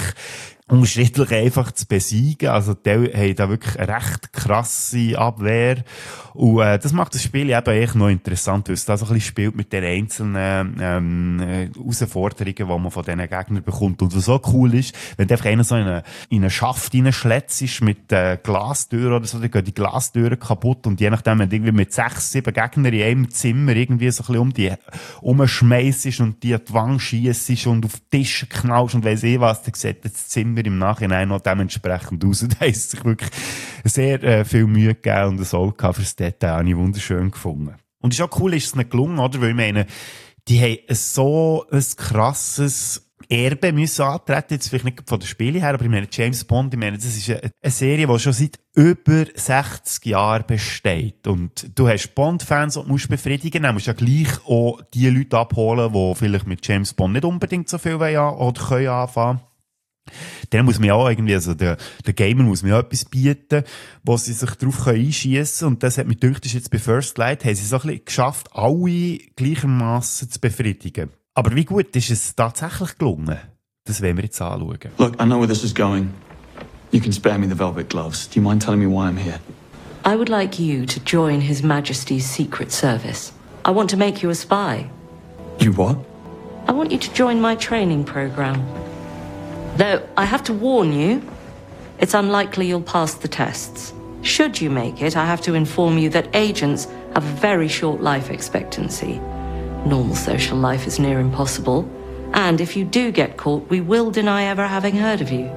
einfach zu besiegen. Also die haben da wirklich eine recht krasse Abwehr. Und das macht das Spiel eben echt noch interessant, weil es da so ein bisschen spielt mit den einzelnen Herausforderungen, die man von diesen Gegnern bekommt. Und was so cool ist, wenn du einfach einer so in einen Schaft reinschlätzt mit Glastüren oder so, dann gehen die Glastüren kaputt und je nachdem, wenn du irgendwie mit 6, 7 Gegnern in einem Zimmer irgendwie so ein bisschen um die rumschmeissest und die an die Wand schiessest und auf die Tische knallst und weiss was, dann sieht das Zimmer im Nachhinein noch dementsprechend aus. Und da hat sich wirklich sehr viel Mühe gegeben und ein Auge gehabt fürs Detail. Habe ich wunderschön gefunden. Und es ist auch cool, ist es nicht gelungen, oder? Weil ich meine, die haben so ein krasses Erbe müssen antreten, jetzt vielleicht nicht von den Spielen her, aber ich meine, James Bond, ich meine, das ist eine Serie, die schon seit über 60 Jahren besteht. Und du hast Bond-Fans, die du musst befriedigen, dann musst du ja gleich auch die Leute abholen, die vielleicht mit James Bond nicht unbedingt so viel wollen oder können anfangen. Dann muss man ja auch irgendwie, also der Gamer muss mir ja etwas bieten, wo sie sich drauf einschiessen können. Und das hat mich gedacht, ist jetzt bei First Light, haben sie so ein bisschen geschafft, alle gleichermaßen zu befriedigen. Aber wie gut ist es tatsächlich gelungen? Das wollen wir jetzt anschauen. Look, I know where this is going. You can spare me the velvet gloves. Do you mind telling me why I'm here? I would like you to join His Majesty's Secret Service. I want to make you a spy. You what? I want you to join my training program. Though, I have to warn you, it's unlikely you'll pass the tests. Should you make it, I have to inform you that agents have a very short life expectancy. Normal social life is near impossible. And if you do get caught, we will deny ever having heard of you.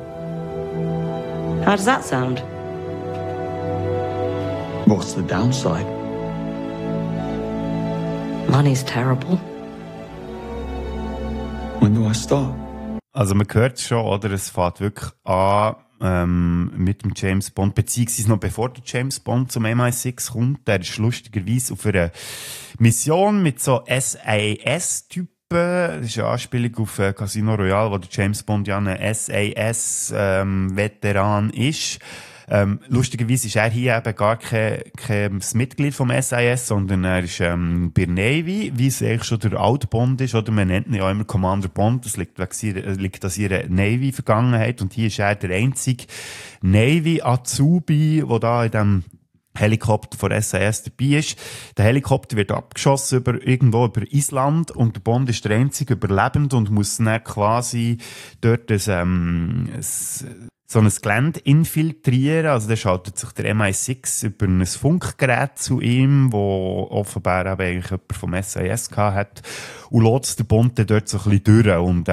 How does that sound? What's the downside? Money's terrible. When do I start? Also man hört es schon, oder? Es fängt wirklich an mit dem James Bond, beziehungsweise noch bevor der James Bond zum MI6 kommt. Der ist lustigerweise auf einer Mission mit so SAS-Typen. Das ist eine Anspielung auf Casino Royale, wo der James Bond ja ein SAS-Veteran ist. Lustigerweise ist er hier eben gar kein Mitglied vom SIS, sondern er ist bei der Navy, wie es eigentlich schon der alte Bond ist, oder man nennt ihn ja immer Commander Bond, das liegt an ihrer Navy-Vergangenheit, und hier ist er der einzige Navy-Azubi, der da in dem Helikopter von SAS dabei ist. Der Helikopter wird abgeschossen irgendwo über Island und der Bond ist der einzige Überlebende und muss dann quasi dort so ein Gelände infiltrieren. Also da schaltet sich der MI6 über ein Funkgerät zu ihm, wo offenbar eben eigentlich jemand vom SIS hat, und lässt den Bond dann dort so ein bisschen durch. Und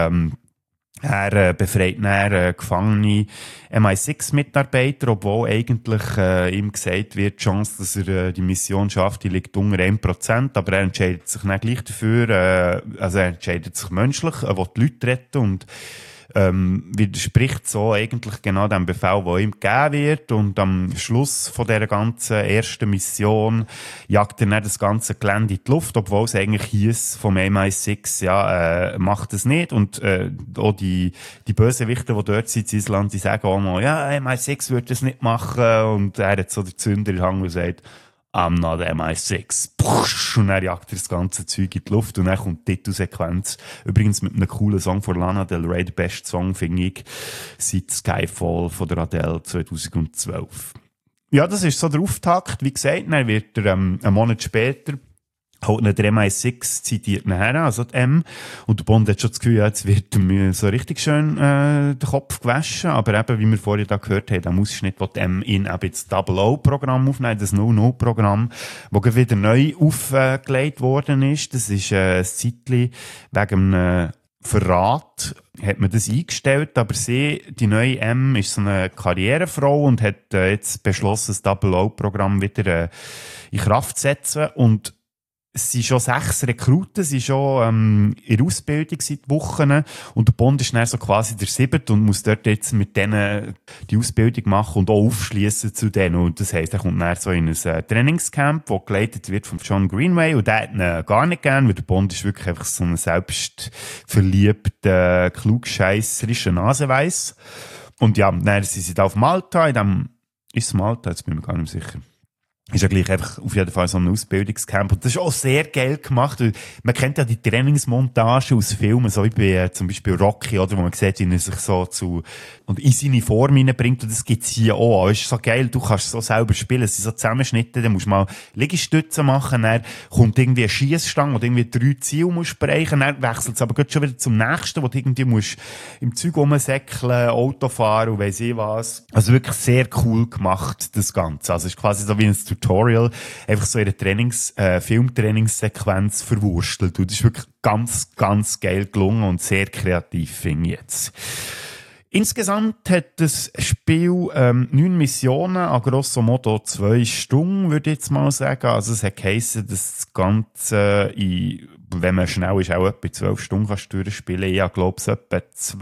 er befreit dann gefangene MI6-Mitarbeiter, obwohl eigentlich ihm gesagt wird, die Chance, dass er die Mission schafft, die liegt unter 1%, aber er entscheidet sich dann gleich dafür, also er entscheidet sich menschlich, er will die Leute retten und widerspricht so eigentlich genau dem Befehl, der ihm gegeben wird, und am Schluss von dieser ganzen ersten Mission jagt er dann das ganze Gelände in die Luft, obwohl es eigentlich hieß vom MI6, ja, macht es nicht, und auch die Bösewichter, die dort sind in Island, die sagen auch noch, ja, MI6 würde das nicht machen, und er hat so den Zünder in den Hang und sagt, I'm not MI6. Pusch, und dann jagt er das ganze Zeug in die Luft und dann kommt die Titelsequenz. Übrigens mit einem coolen Song von Lana Del Rey, der beste Song, finde ich, seit Skyfall von der Adele 2012. Ja, das ist so der Auftakt. Wie gesagt, dann wird er einen Monat später holt der MI6, zitiert nachher, also die M. Und der Bond hat schon das Gefühl, ja, jetzt wird mir so richtig schön den Kopf gewaschen. Aber eben, wie wir vorhin da gehört haben, der Ausschnitt, wo die M in eben das Double-O-Programm aufnehmen, das No-No-Programm, das wieder neu aufgelegt worden ist. Das ist ein Zeitchen wegen einem Verrat hat man das eingestellt, aber die neue M ist so eine Karrierefrau und hat jetzt beschlossen, das Double-O-Programm wieder in Kraft zu setzen. Und es sind schon 6 Rekruten, sie sind schon in der Ausbildung seit Wochen und der Bond ist dann so quasi der 7. und muss dort jetzt mit denen die Ausbildung machen und auch aufschliessen zu denen. Und das heisst, er kommt dann so in ein Trainingscamp, das geleitet wird von John Greenway und der hat ihn gar nicht gern, weil der Bond ist wirklich einfach so ein selbstverliebter, klugscheisserischer Naseweiss. Und ja, dann sind sie da auf Malta, ist es Malta? Jetzt bin ich mir gar nicht sicher. Ist ja gleich einfach auf jeden Fall so ein Ausbildungscamp. Und das ist auch sehr geil gemacht. Weil man kennt ja die Trainingsmontagen aus Filmen, so wie bei zum Beispiel Rocky, oder, wo man sieht, wie er sich so und in seine Form hineinbringt. Und das gibt's hier auch. Es ist so geil, du kannst so selber spielen. Es sind so Zusammenschnitte, dann musst du mal Liegestützen machen, dann kommt irgendwie eine Schiessstange, wo du irgendwie 3 Ziele musst brechen, dann wechselt es aber schon wieder zum nächsten, wo du irgendwie musst im Zeug rumsäckeln, Auto fahren und weiss ich was. Also wirklich sehr cool gemacht, das Ganze. Also es ist quasi so wie ein Tutorial, einfach so in der Filmtrainingssequenz verwurstelt. Und das ist wirklich ganz, ganz geil gelungen und sehr kreativ, finde ich jetzt. Insgesamt hat das Spiel 9 Missionen, an grosso modo 2 Stunden, würde ich jetzt mal sagen. Also es hat geheissen, dass das Ganze wenn man schnell ist, auch etwa 12 Stunden kannst du durchspielen. Ich glaube es etwa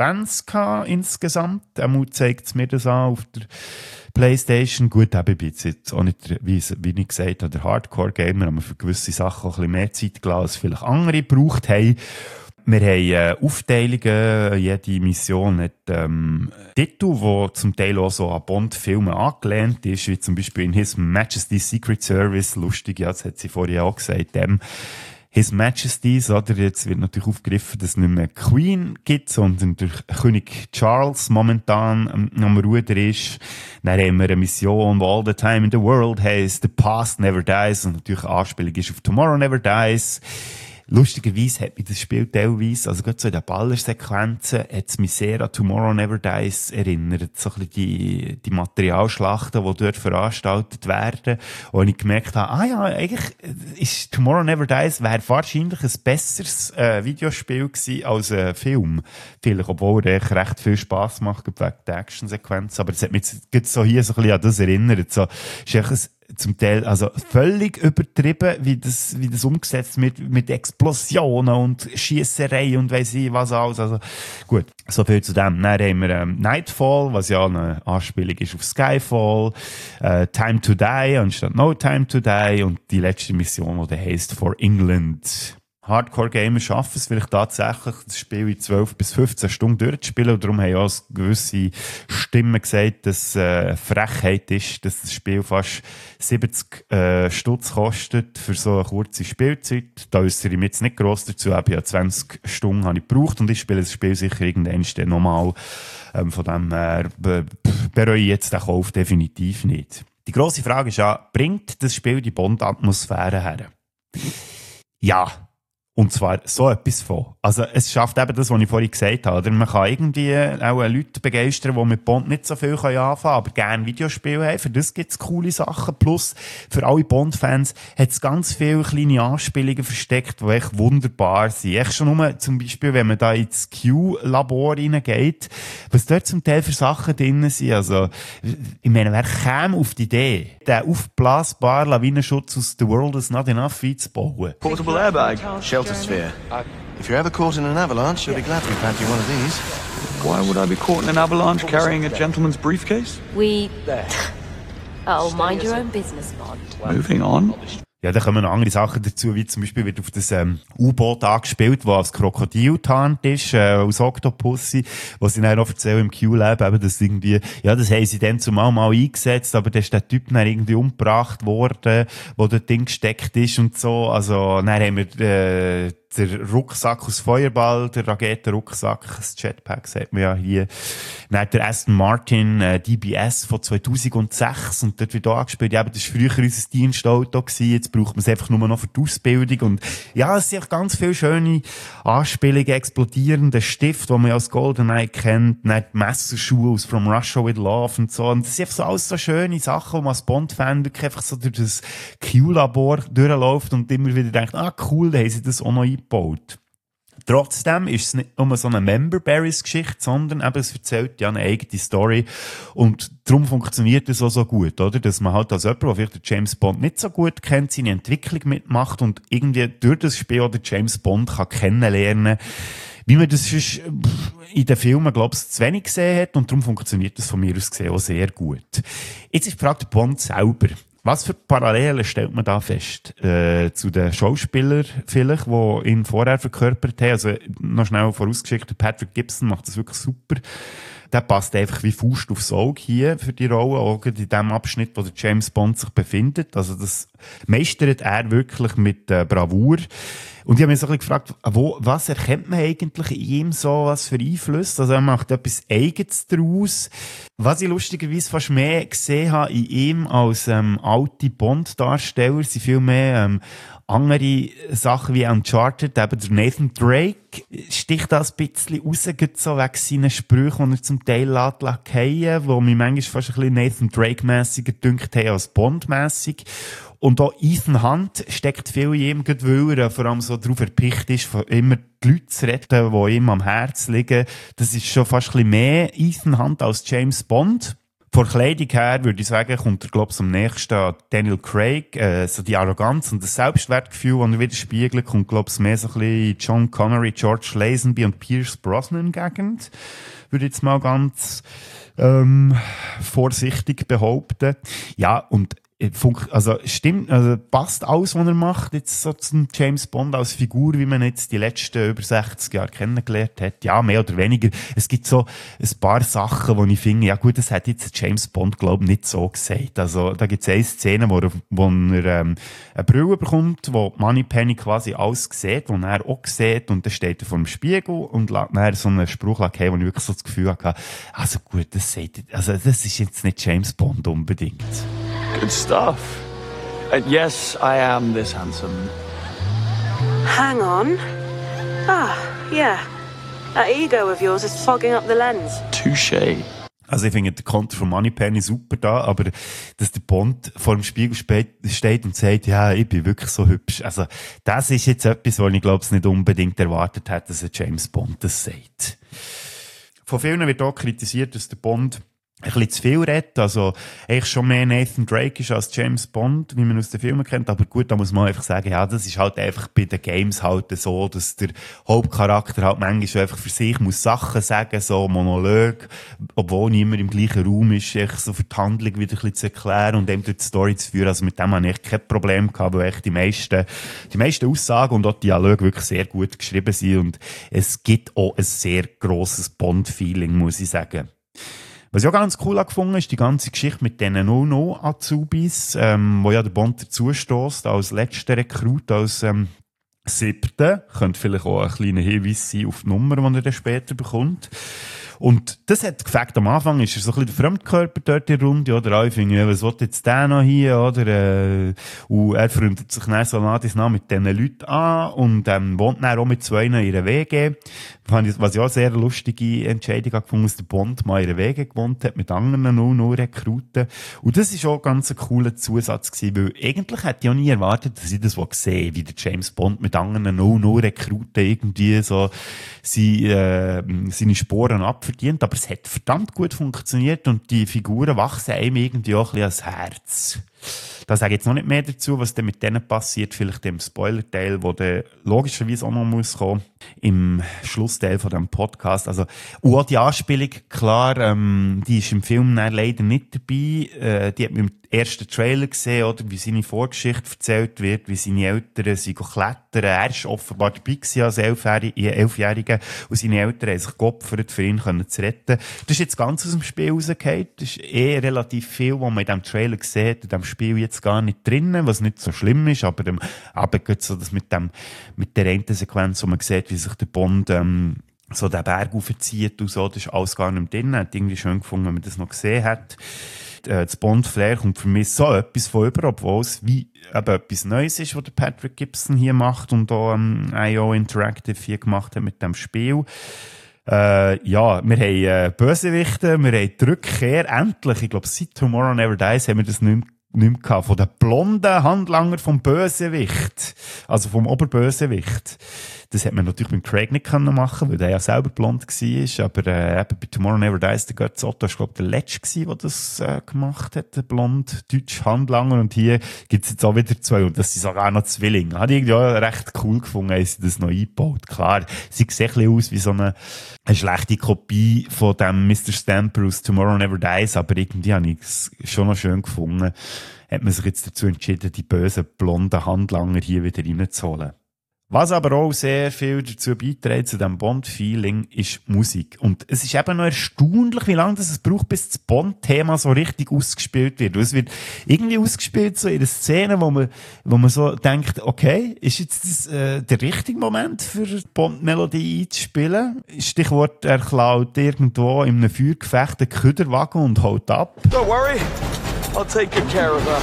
20 insgesamt. Einmal zeigt es mir das an auf der PlayStation. Gut, ich bin jetzt auch nicht, wie ich gesagt habe, der Hardcore-Gamer, aber für gewisse Sachen auch ein bisschen mehr Zeit gelassen, als vielleicht andere gebraucht haben. Wir haben Aufteilungen, jede Mission hat Titel, die zum Teil auch so an Bond-Filme angelehnt ist, wie zum Beispiel in His Majesty's Secret Service, lustig, ja, das hat sie vorher auch gesagt, His Majesty's, oder? Jetzt wird natürlich aufgegriffen, dass es nicht mehr Queen gibt, sondern der König Charles momentan am Ruder ist. Dann haben wir eine Mission, die All the Time in the World heisst The Past Never Dies und natürlich eine Anspielung ist auf Tomorrow Never Dies. Lustigerweise hat mich das Spiel teilweise, also gerade so in den Ballersequenzen, hat es mich sehr an Tomorrow Never Dies erinnert. So ein bisschen die Materialschlachten, die dort veranstaltet werden. Und ich gemerkt habe, eigentlich ist Tomorrow Never Dies wäre wahrscheinlich ein besseres Videospiel gewesen als ein Film. Vielleicht, obwohl er recht viel Spass macht, wegen der Actionsequenz. Aber es hat mich jetzt so hier so ein bisschen an das erinnert. So, ist echt zum Teil, also völlig übertrieben, wie das umgesetzt mit Explosionen und Schiesserei und weiss ich was alles. Also, gut. So viel zu dem. Dann haben wir Nightfall, was ja eine Anspielung ist auf Skyfall, Time to Die anstatt No Time to Die und die letzte Mission, die heisst For England. Hardcore-Gamer schaffen es vielleicht tatsächlich, das Spiel in 12 bis 15 Stunden durchzuspielen. Und darum haben auch gewisse Stimmen gesagt, dass Frechheit ist, dass das Spiel fast 70 Stutz kostet für so eine kurze Spielzeit. Da äußere ich mich jetzt nicht gross dazu. Ich habe ja 20 Stunden habe ich gebraucht und ich spiele das Spiel sicher irgendwann nochmal. Von dem her bereue ich jetzt den Kauf definitiv nicht. Die grosse Frage ist ja, bringt das Spiel die Bond-Atmosphäre her? Ja. Und zwar so etwas von. Also es schafft eben das, was ich vorhin gesagt habe. Oder? Man kann irgendwie auch Leute begeistern, die mit Bond nicht so viel anfangen können, aber gerne Videospiele haben. Für das gibt es coole Sachen. Plus, für alle Bond-Fans hat es ganz viele kleine Anspielungen versteckt, die echt wunderbar sind. Echt schon nur zum Beispiel, wenn man da ins Q-Labor reingeht, was dort zum Teil für Sachen drin sind. Also, ich meine, wer käme auf die Idee, den aufblasbaren Lawinenschutz aus The World is Not Enough einzubauen? Portable airbag. Shelter sphere. If you're ever caught in an avalanche, you'll be glad to be packing one of these. Why would I be caught in an avalanche carrying a gentleman's briefcase? Oh, mind your own business, Bond. Moving on. Ja, da kommen noch andere Sachen dazu, wie zum Beispiel wird auf das U-Boot angespielt, das als Krokodil tarnt ist, aus Octopussy, was sie dann auch erzählen im Q-Lab, eben, dass irgendwie, ja, das haben sie dann zumal mal eingesetzt, aber dann ist der Typ dann irgendwie umgebracht worden, wo dort Ding gesteckt ist und so, also, dann haben wir, der Rucksack aus Feuerball, der Raketenrucksack, das Jetpack, sagt man ja hier. Dann der Aston Martin DBS von 2006 und dort wird auch angespielt. Ja, aber das war früher unser Dienstauto gewesen. Jetzt braucht man es einfach nur noch für die Ausbildung. Und ja, es sind ganz viele schöne Anspielungen, explodierende Stift, die man ja als GoldenEye kennt. Dann die Messerschuhe aus From Russia with Love und so. Und das sind einfach so alles so schöne Sachen, wo man als Bond-Fan wirklich einfach so durch das Q-Labor durchläuft und immer wieder denkt, cool, da haben sie das auch noch eingebaut. Trotzdem ist es nicht nur so eine Member-Berries-Geschichte, sondern eben, es erzählt ja eine eigene Story. Und darum funktioniert es auch so gut, oder? Dass man halt als jemand, der vielleicht den James Bond nicht so gut kennt, seine Entwicklung mitmacht und irgendwie durch das Spiel oder James Bond kann kennenlernen, wie man das sonst in den Filmen, glaube ich, zu wenig gesehen hat. Und darum funktioniert das von mir aus gesehen auch sehr gut. Jetzt ist die Frage, der Bond selber. Was für Parallelen stellt man da fest? Zu den Schauspielern vielleicht, die ihn vorher verkörpert haben. Also, noch schnell vorausgeschickt, Patrick Gibson macht das wirklich super. Der passt einfach wie Faust aufs Auge hier für die Rolle, auch in dem Abschnitt, wo der James Bond sich befindet. Also, das meistert er wirklich mit Bravour. Und ich habe mich so ein bisschen gefragt, was erkennt man eigentlich in ihm so, was für Einflüsse? Also er macht etwas Eigenes daraus. Was ich lustigerweise fast mehr gesehen habe in ihm als alte Bond-Darsteller, sind viel mehr andere Sachen wie Uncharted. Eben der Nathan Drake sticht da ein bisschen raus, so wegen seinen Sprüchen, die er zum Teil fallen, wo mich manchmal fast ein bisschen Nathan Drake-mässiger gedünkt haben als Bond-mässig. Und auch Ethan Hunt steckt viel in ihm, weil er vor allem so darauf erpicht ist, von immer die Leute zu retten, die ihm am Herzen liegen. Das ist schon fast ein bisschen mehr Ethan Hunt als James Bond. Von Kleidung her würde ich sagen, kommt er, glaube ich, am nächsten an Daniel Craig. So die Arroganz und das Selbstwertgefühl, das er widerspiegelt, kommt, glaube ich, mehr so ein bisschen John Connery, George Lazenby und Pierce Brosnan Gegend. Würde ich jetzt mal ganz vorsichtig behaupten. Ja, und also stimmt, also passt alles, was er macht, jetzt so zum James Bond als Figur, wie man jetzt die letzten über 60 Jahre kennengelernt hat. Ja, mehr oder weniger. Es gibt so ein paar Sachen, wo ich finde, ja gut, das hat jetzt James Bond, glaube ich, nicht so gesagt. Also da gibt es eine Szene, wo er eine Brille bekommt, wo Moneypenny quasi alles sieht, wo er auch sieht, und dann steht er vor dem Spiegel und lässt dann so einen Spruch lassen, wo ich wirklich so das Gefühl hatte, also gut, das ist jetzt nicht James Bond unbedingt. Good stuff. Yes, I am this handsome. Hang on. Ah, yeah. That ego of yours is fogging up the lens. Touché. Also ich finde den Konter von Moneypenny super da, aber dass der Bond vor dem Spiegel steht und sagt, ja, ich bin wirklich so hübsch. Also das ist jetzt etwas, was ich glaube ich nicht unbedingt erwartet hätte, dass ein James Bond das sagt. Von vielen wird auch kritisiert, dass der Bond ein bisschen zu viel redet, also eigentlich schon mehr Nathan Drake ist als James Bond, wie man aus den Filmen kennt, aber gut, da muss man einfach sagen, ja, das ist halt einfach bei den Games halt so, dass der Hauptcharakter halt manchmal einfach für sich muss Sachen sagen, so Monolog, obwohl niemand im gleichen Raum ist, echt so für die Handlung wieder ein bisschen zu erklären und dem durch die Story zu führen, also mit dem habe ich echt kein Problem gehabt, weil echt die meisten Aussagen und auch die Dialoge wirklich sehr gut geschrieben sind und es gibt auch ein sehr grosses Bond-Feeling, muss ich sagen. Was ich auch ganz cool gefunden ist die ganze Geschichte mit diesen No-No-Azubis, wo ja der Bond dazu stößt, als letzter Rekrut, als siebter. Könnte vielleicht auch ein kleiner Hinweis sein auf die Nummer, die er dann später bekommt. Und das hat gefällt. Am Anfang ist er so ein bisschen der Fremdkörper dort in der Runde, oder? Ich finde, was will jetzt der noch hier, oder? Und er freundet sich dann so nach mit diesen Leuten an und wohnt dann auch mit zwei in ihrer WG. Was ich auch eine sehr lustige Entscheidung gefunden, dass der Bond mal in ihrer WG gewohnt hat, mit anderen nur Rekruten. Und das ist auch ganz ein cooler Zusatz gewesen, weil eigentlich hätte ich auch nie erwartet, dass ich das sehe, wie der James Bond mit anderen nur Rekruten irgendwie so seine Sporen abverdient. Aber es hat verdammt gut funktioniert und die Figuren wachsen einem irgendwie auch ein bisschen ans Herz. Da sage ich jetzt noch nicht mehr dazu, was dann mit denen passiert, vielleicht im Spoiler-Teil, der dann logischerweise auch noch muss kommen, im Schlussteil von diesem Podcast. Also, und auch die Anspielung, klar, die ist im Film leider nicht dabei. Die hat man im ersten Trailer gesehen, oder, wie seine Vorgeschichte erzählt wird, wie seine Eltern sind klettern. Er ist offenbar dabei gewesen als Elfjähriger und seine Eltern haben sich geopfert, für ihn zu retten. Das ist jetzt ganz aus dem Spiel rausgefallen. Das ist relativ viel, was man in diesem Trailer sieht, in diesem Spiel jetzt gar nicht drinnen, was nicht so schlimm ist, aber geht so das mit der einen Sequenz, wo man sieht, wie sich der Bond so den Berg aufzieht und so, das ist alles gar nicht drin. Hat irgendwie schön gefunden, wenn man das noch gesehen hat. Das Bond-Flair kommt für mich so etwas von über, obwohl es wie eben etwas Neues ist, was der Patrick Gibson hier macht und auch IO Interactive hier gemacht hat mit dem Spiel. Ja, wir haben Bösewichte, wir haben die Rückkehr, endlich, ich glaube, seit Tomorrow Never Dies haben wir das nicht nicht mehr gehabt. Von den blonden Handlanger vom Bösewicht. Also vom Oberbösewicht. Das hätte man natürlich mit Craig nicht machen können, weil der ja selber blond war. Aber eben bei Tomorrow Never Dies, der Götz Otto war, glaube ich, der Letzte, der das gemacht hat, der blond deutsche Handlanger. Und hier gibt es jetzt auch wieder zwei. Und das sind sogar noch Zwillinge. Hat irgendwie auch recht cool gefunden, haben sie das noch eingebaut. Klar, sie sehen ein bisschen aus wie so eine schlechte Kopie von dem Mr. Stamper aus Tomorrow Never Dies. Aber irgendwie habe ich es schon noch schön gefunden. Hat man sich jetzt dazu entschieden, die bösen, blonden Handlanger hier wieder reinzuholen. Was aber auch sehr viel dazu beiträgt, zu diesem Bond-Feeling, ist Musik. Und es ist eben noch erstaunlich, wie lange es braucht, bis das Bond-Thema so richtig ausgespielt wird. Und es wird irgendwie ausgespielt so in einer Szene, wo man so denkt, okay, ist jetzt das, der richtige Moment für die Bond-Melodie einzuspielen? Stichwort, er klaut irgendwo in einem Feuergefecht einen Köderwagen und haut ab. Don't worry, I'll take good care of her.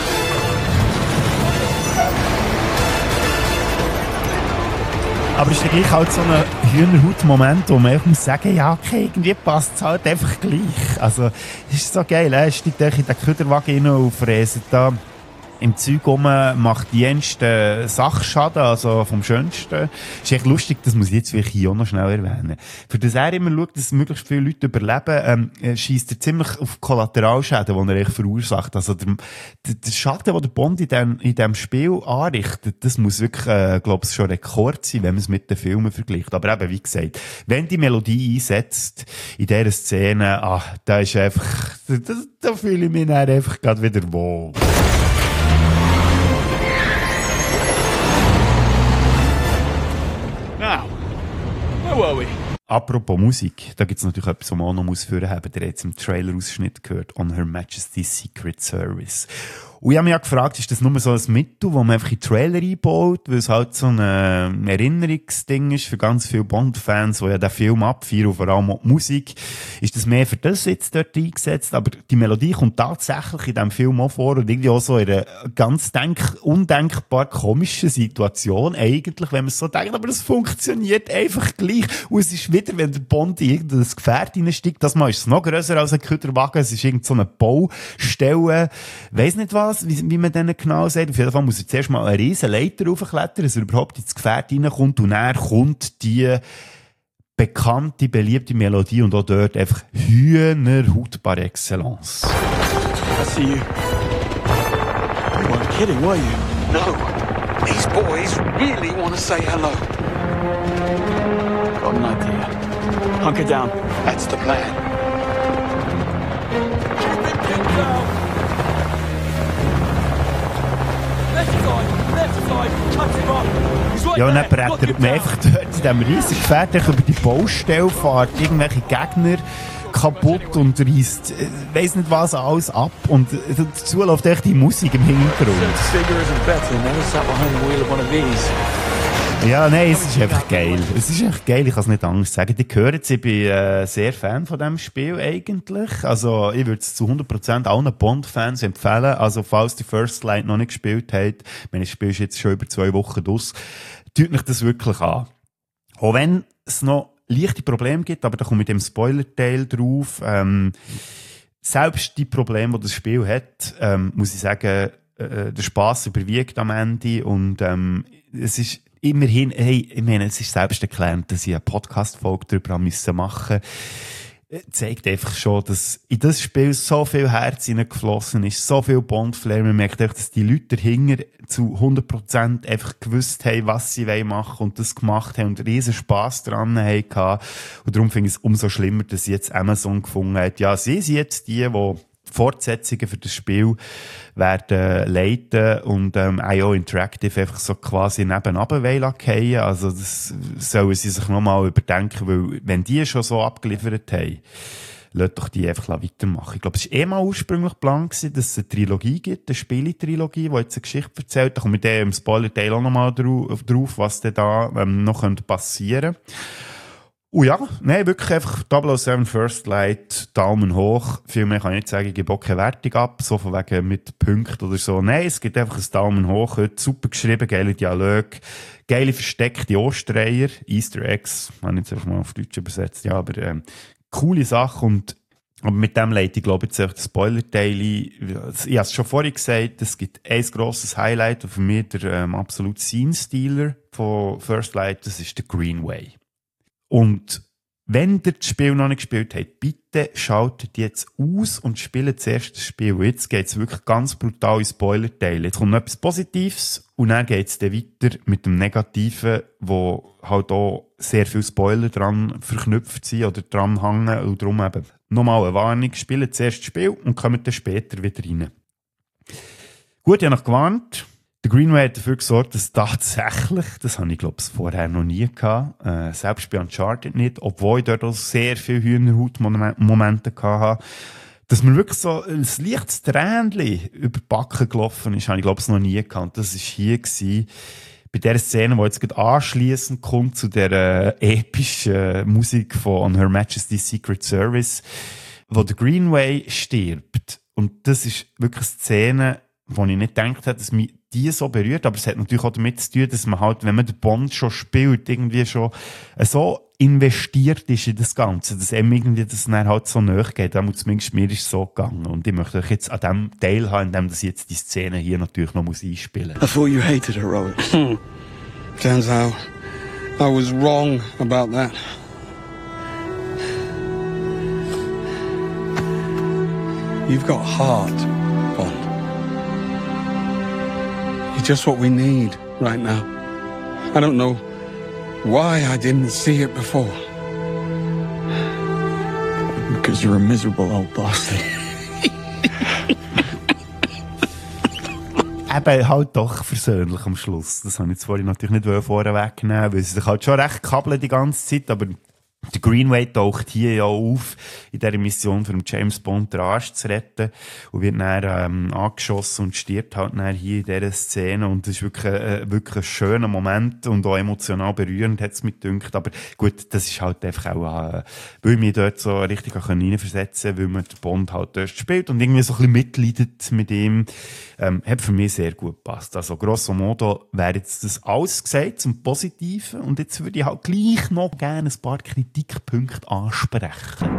Aber es ist gleich halt so ein Hühnerhaut-Moment, wo man einfach muss sagen, ja, okay, irgendwie passt es halt einfach gleich. Also, es ist so geil, er steigt in den Köderwagen rein und fräset da im Zeug rum, macht die jensten Sachschaden, also vom Schönsten. Ist echt lustig, das muss ich jetzt vielleicht hier auch noch schnell erwähnen. Für das er immer schaut, dass möglichst viele Leute überleben, scheisst er ziemlich auf Kollateralschäden, die er echt verursacht. Also der Schaden, den der Bond in diesem Spiel anrichtet, das muss wirklich, glaube ich, schon Rekord sein, wenn man es mit den Filmen vergleicht. Aber eben, wie gesagt, wenn die Melodie einsetzt, in dieser Szene, da ist einfach, da fühle ich mich dann einfach gerade wieder wohl. Apropos Musik, da gibt es natürlich etwas, was man auch noch ausführen muss. Der hat jetzt im Trailer-Ausschnitt gehört, On Her Majesty's Secret Service. Und ich habe mich ja gefragt, ist das nur so ein Mittel, das man einfach in Trailer einbaut, weil es halt so ein Erinnerungsding ist für ganz viele Bond-Fans, die ja den Film abfeiern und vor allem auch die Musik. Ist das mehr für das jetzt dort eingesetzt? Aber die Melodie kommt tatsächlich in diesem Film auch vor und irgendwie auch so in einer ganz undenkbar komischen Situation eigentlich, wenn man es so denkt, aber es funktioniert einfach gleich. Und es ist wieder, wenn der Bond in irgendein Gefährt reinsteigt, das Mal ist es noch grösser als ein Köderwagen, es ist irgend so eine Baustelle, weiss nicht was, wie man denen genau sagt. Auf jeden Fall muss er zuerst mal eine riesen Leiter raufklettern, dass er überhaupt ins Gefährt reinkommt und dann kommt die bekannte, beliebte Melodie und auch dort einfach Hühnerhaut par excellence. I see you. You weren't kidding, were you? No. These boys really want to say hello. Got an idea. Hunker down. That's the plan. Ja, und dann brettert man einfach dort in diesem riesigen Gefährt über die Baustelle, fährt irgendwelche Gegner kaputt und reisst, weiss nicht was, alles ab. Und dazu läuft echt die Musik im Hintergrund. Ja, nein, es ist einfach geil. Es ist echt geil, ich kann es nicht anders sagen. Die hören jetzt, ich bin sehr Fan von diesem Spiel eigentlich. Also ich würde es zu 100% allen Bond-Fans empfehlen. Also falls die First Light noch nicht gespielt habt, wenn das Spiel ist jetzt schon über 2 Wochen draus, tut mich das wirklich an. Auch wenn es noch leichte Probleme gibt, aber da komme ich mit dem Spoiler-Teil drauf. Selbst die Probleme, die das Spiel hat, muss ich sagen, der Spass überwiegt am Ende und es ist immerhin, hey, ich meine, es ist selbsterklärend, dass ich eine Podcast-Folge darüber machen musste. Zeigt einfach schon, dass in das Spiel so viel Herz hineingeflossen ist, so viel Bond-Flair. Man merkt einfach, dass die Leute dahinter zu 100% einfach gewusst haben, was sie machen wollen und das gemacht haben und riesen Spass dran hatten. Und darum finde ich es umso schlimmer, dass jetzt Amazon gefunden hat. Ja, sie sind jetzt die Fortsetzungen für das Spiel werden leiten und IO Interactive einfach so quasi nebenan fallen. Also das sollen sie sich nochmal überdenken, weil wenn die schon so abgeliefert haben, lasst doch die einfach weitermachen. Ich glaube, es war mal ursprünglich geplant, dass es eine Trilogie gibt, eine Spieletrilogie, die jetzt eine Geschichte erzählt. Da kommen wir im Spoiler-Teil auch nochmal drauf, was denn da noch passieren könnte. Und ja, nein, wirklich einfach 007 First Light, Daumen hoch. Viel mehr kann ich nicht sagen, ich gebe auch keine Wertung ab, so von wegen mit Punkten oder so. Nein, es gibt einfach ein Daumen hoch heute. Super geschrieben, geile Dialoge, geile versteckte Ostereier, Easter Eggs, habe ich jetzt einfach mal auf Deutsch übersetzt, ja, aber coole Sache und Aber mit dem leite ich, glaube ich, jetzt das Spoiler-Teil ein. Ich habe es schon vorhin gesagt, es gibt ein grosses Highlight, und für mich der absolute Scene-Stealer von First Light, das ist der Greenway. Und wenn ihr das Spiel noch nicht gespielt habt, bitte schaltet jetzt aus und spielt zuerst das Spiel. Jetzt geht es wirklich ganz brutal in Spoiler-Teile. Jetzt kommt noch etwas Positives und dann geht es dann weiter mit dem Negativen, wo halt auch sehr viele Spoiler dran verknüpft sind oder dran hängen. Und darum eben nochmal eine Warnung, spielt zuerst das Spiel und kommt dann später wieder rein. Gut, ich habe noch gewarnt. Der Greenway hat dafür gesorgt, dass tatsächlich, das habe ich glaube ich vorher noch nie gehabt, selbst bei Uncharted nicht, obwohl ich dort auch sehr viele Hühnerhaut-Momente hatte, dass mir wirklich so ein leichtes Tränchen über die Backen gelaufen ist, habe ich glaube ich noch nie gehabt. Das war hier gewesen, bei der Szene, die jetzt gerade anschliessend kommt zu der epischen Musik von On Her Majesty's Secret Service, wo der Greenway stirbt. Und das ist wirklich eine Szene, wo ich nicht gedacht habe, dass mich die so berührt, aber es hat natürlich auch damit zu tun, dass man halt, wenn man den Bond schon spielt, irgendwie schon so investiert ist in das Ganze, dass einem irgendwie das dann halt so nahe geht. Zumindest mir ist es so gegangen. Und ich möchte euch jetzt an dem teilhaben, indem ich jetzt die Szene hier natürlich noch einspielen muss. I thought you hated heroics. Turns out I was wrong about that. You've got heart, Bond. You're just what we need right now. I don't know why I didn't see it before. Because you're a miserable old bastard. Eben halt doch versöhnlich am Schluss. Das habe ich jetzt vorhin natürlich nicht vorher wegnehmen, weil sie sich halt schon recht kabeln die ganze Zeit, aber der Greenway taucht hier ja auf, in dieser Mission für den James Bond den Arsch zu retten und wird dann angeschossen und stirbt halt dann hier in dieser Szene und das ist wirklich ein schöner Moment und auch emotional berührend, hat es mich gedacht. Aber gut, das ist halt einfach auch, weil ich mich dort so richtig reinversetzen kann, weil man den Bond halt dort spielt und irgendwie so ein bisschen mitleidet mit ihm, hat für mich sehr gut gepasst. Also grosso modo wäre jetzt das alles gesagt zum Positiven und jetzt würde ich halt gleich noch gerne ein paar Kritikpunkte ansprechen.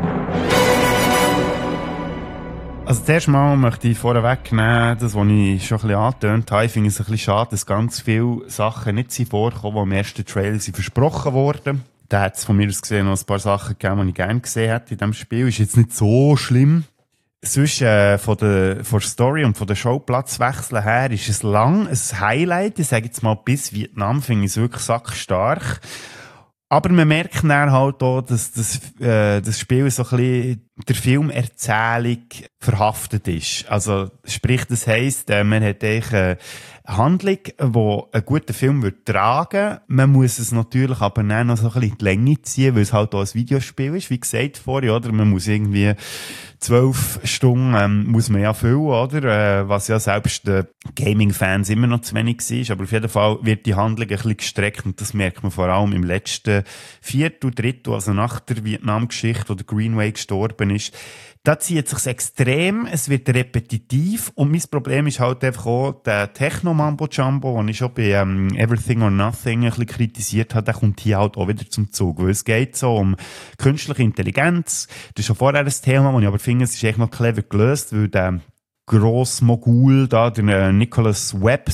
Also zuerst mal möchte ich vorweg nehmen, das, was ich schon ein bisschen angetönt habe. Ich finde es ein bisschen schade, dass ganz viele Sachen nicht vorkommen, die im ersten Trailer versprochen wurden. Da hat es von mir aus gesehen noch ein paar Sachen gegeben, die ich gerne gesehen hätte in diesem Spiel. Ist jetzt nicht so schlimm. Sonst von der Story und von der Showplatzwechseln her ist es lang ein Highlight. Ich sage jetzt mal, bis Vietnam finde ich es wirklich sackstark. Aber man merkt dann halt auch, dass das Spiel so ein bisschen der Filmerzählung verhaftet ist. Also, sprich, das heisst, man hat eigentlich eine Handlung, die einen guten Film tragen würde. Man muss es natürlich aber dann noch so ein bisschen in die Länge ziehen, weil es halt auch ein Videospiel ist, wie gesagt vorher, oder? Man muss irgendwie 12 Stunden muss man ja füllen, oder? Was ja selbst den Gaming-Fans immer noch zu wenig war. Aber auf jeden Fall wird die Handlung ein bisschen gestreckt und das merkt man vor allem im letzten Viertel, Drittel, also nach der Vietnam-Geschichte, wo der Greenway gestorben ist. Da zieht es sich extrem, es wird repetitiv und mein Problem ist halt einfach auch der Techno-Mambo-Jumbo, den ich schon bei Everything or Nothing ein bisschen kritisiert habe, der kommt hier halt auch wieder zum Zug, weil es geht so um künstliche Intelligenz. Das ist schon vorher ein Thema, das ich aber finde, es ist echt noch clever gelöst, weil der Grossmogul da, der Sir Nicholas Webb,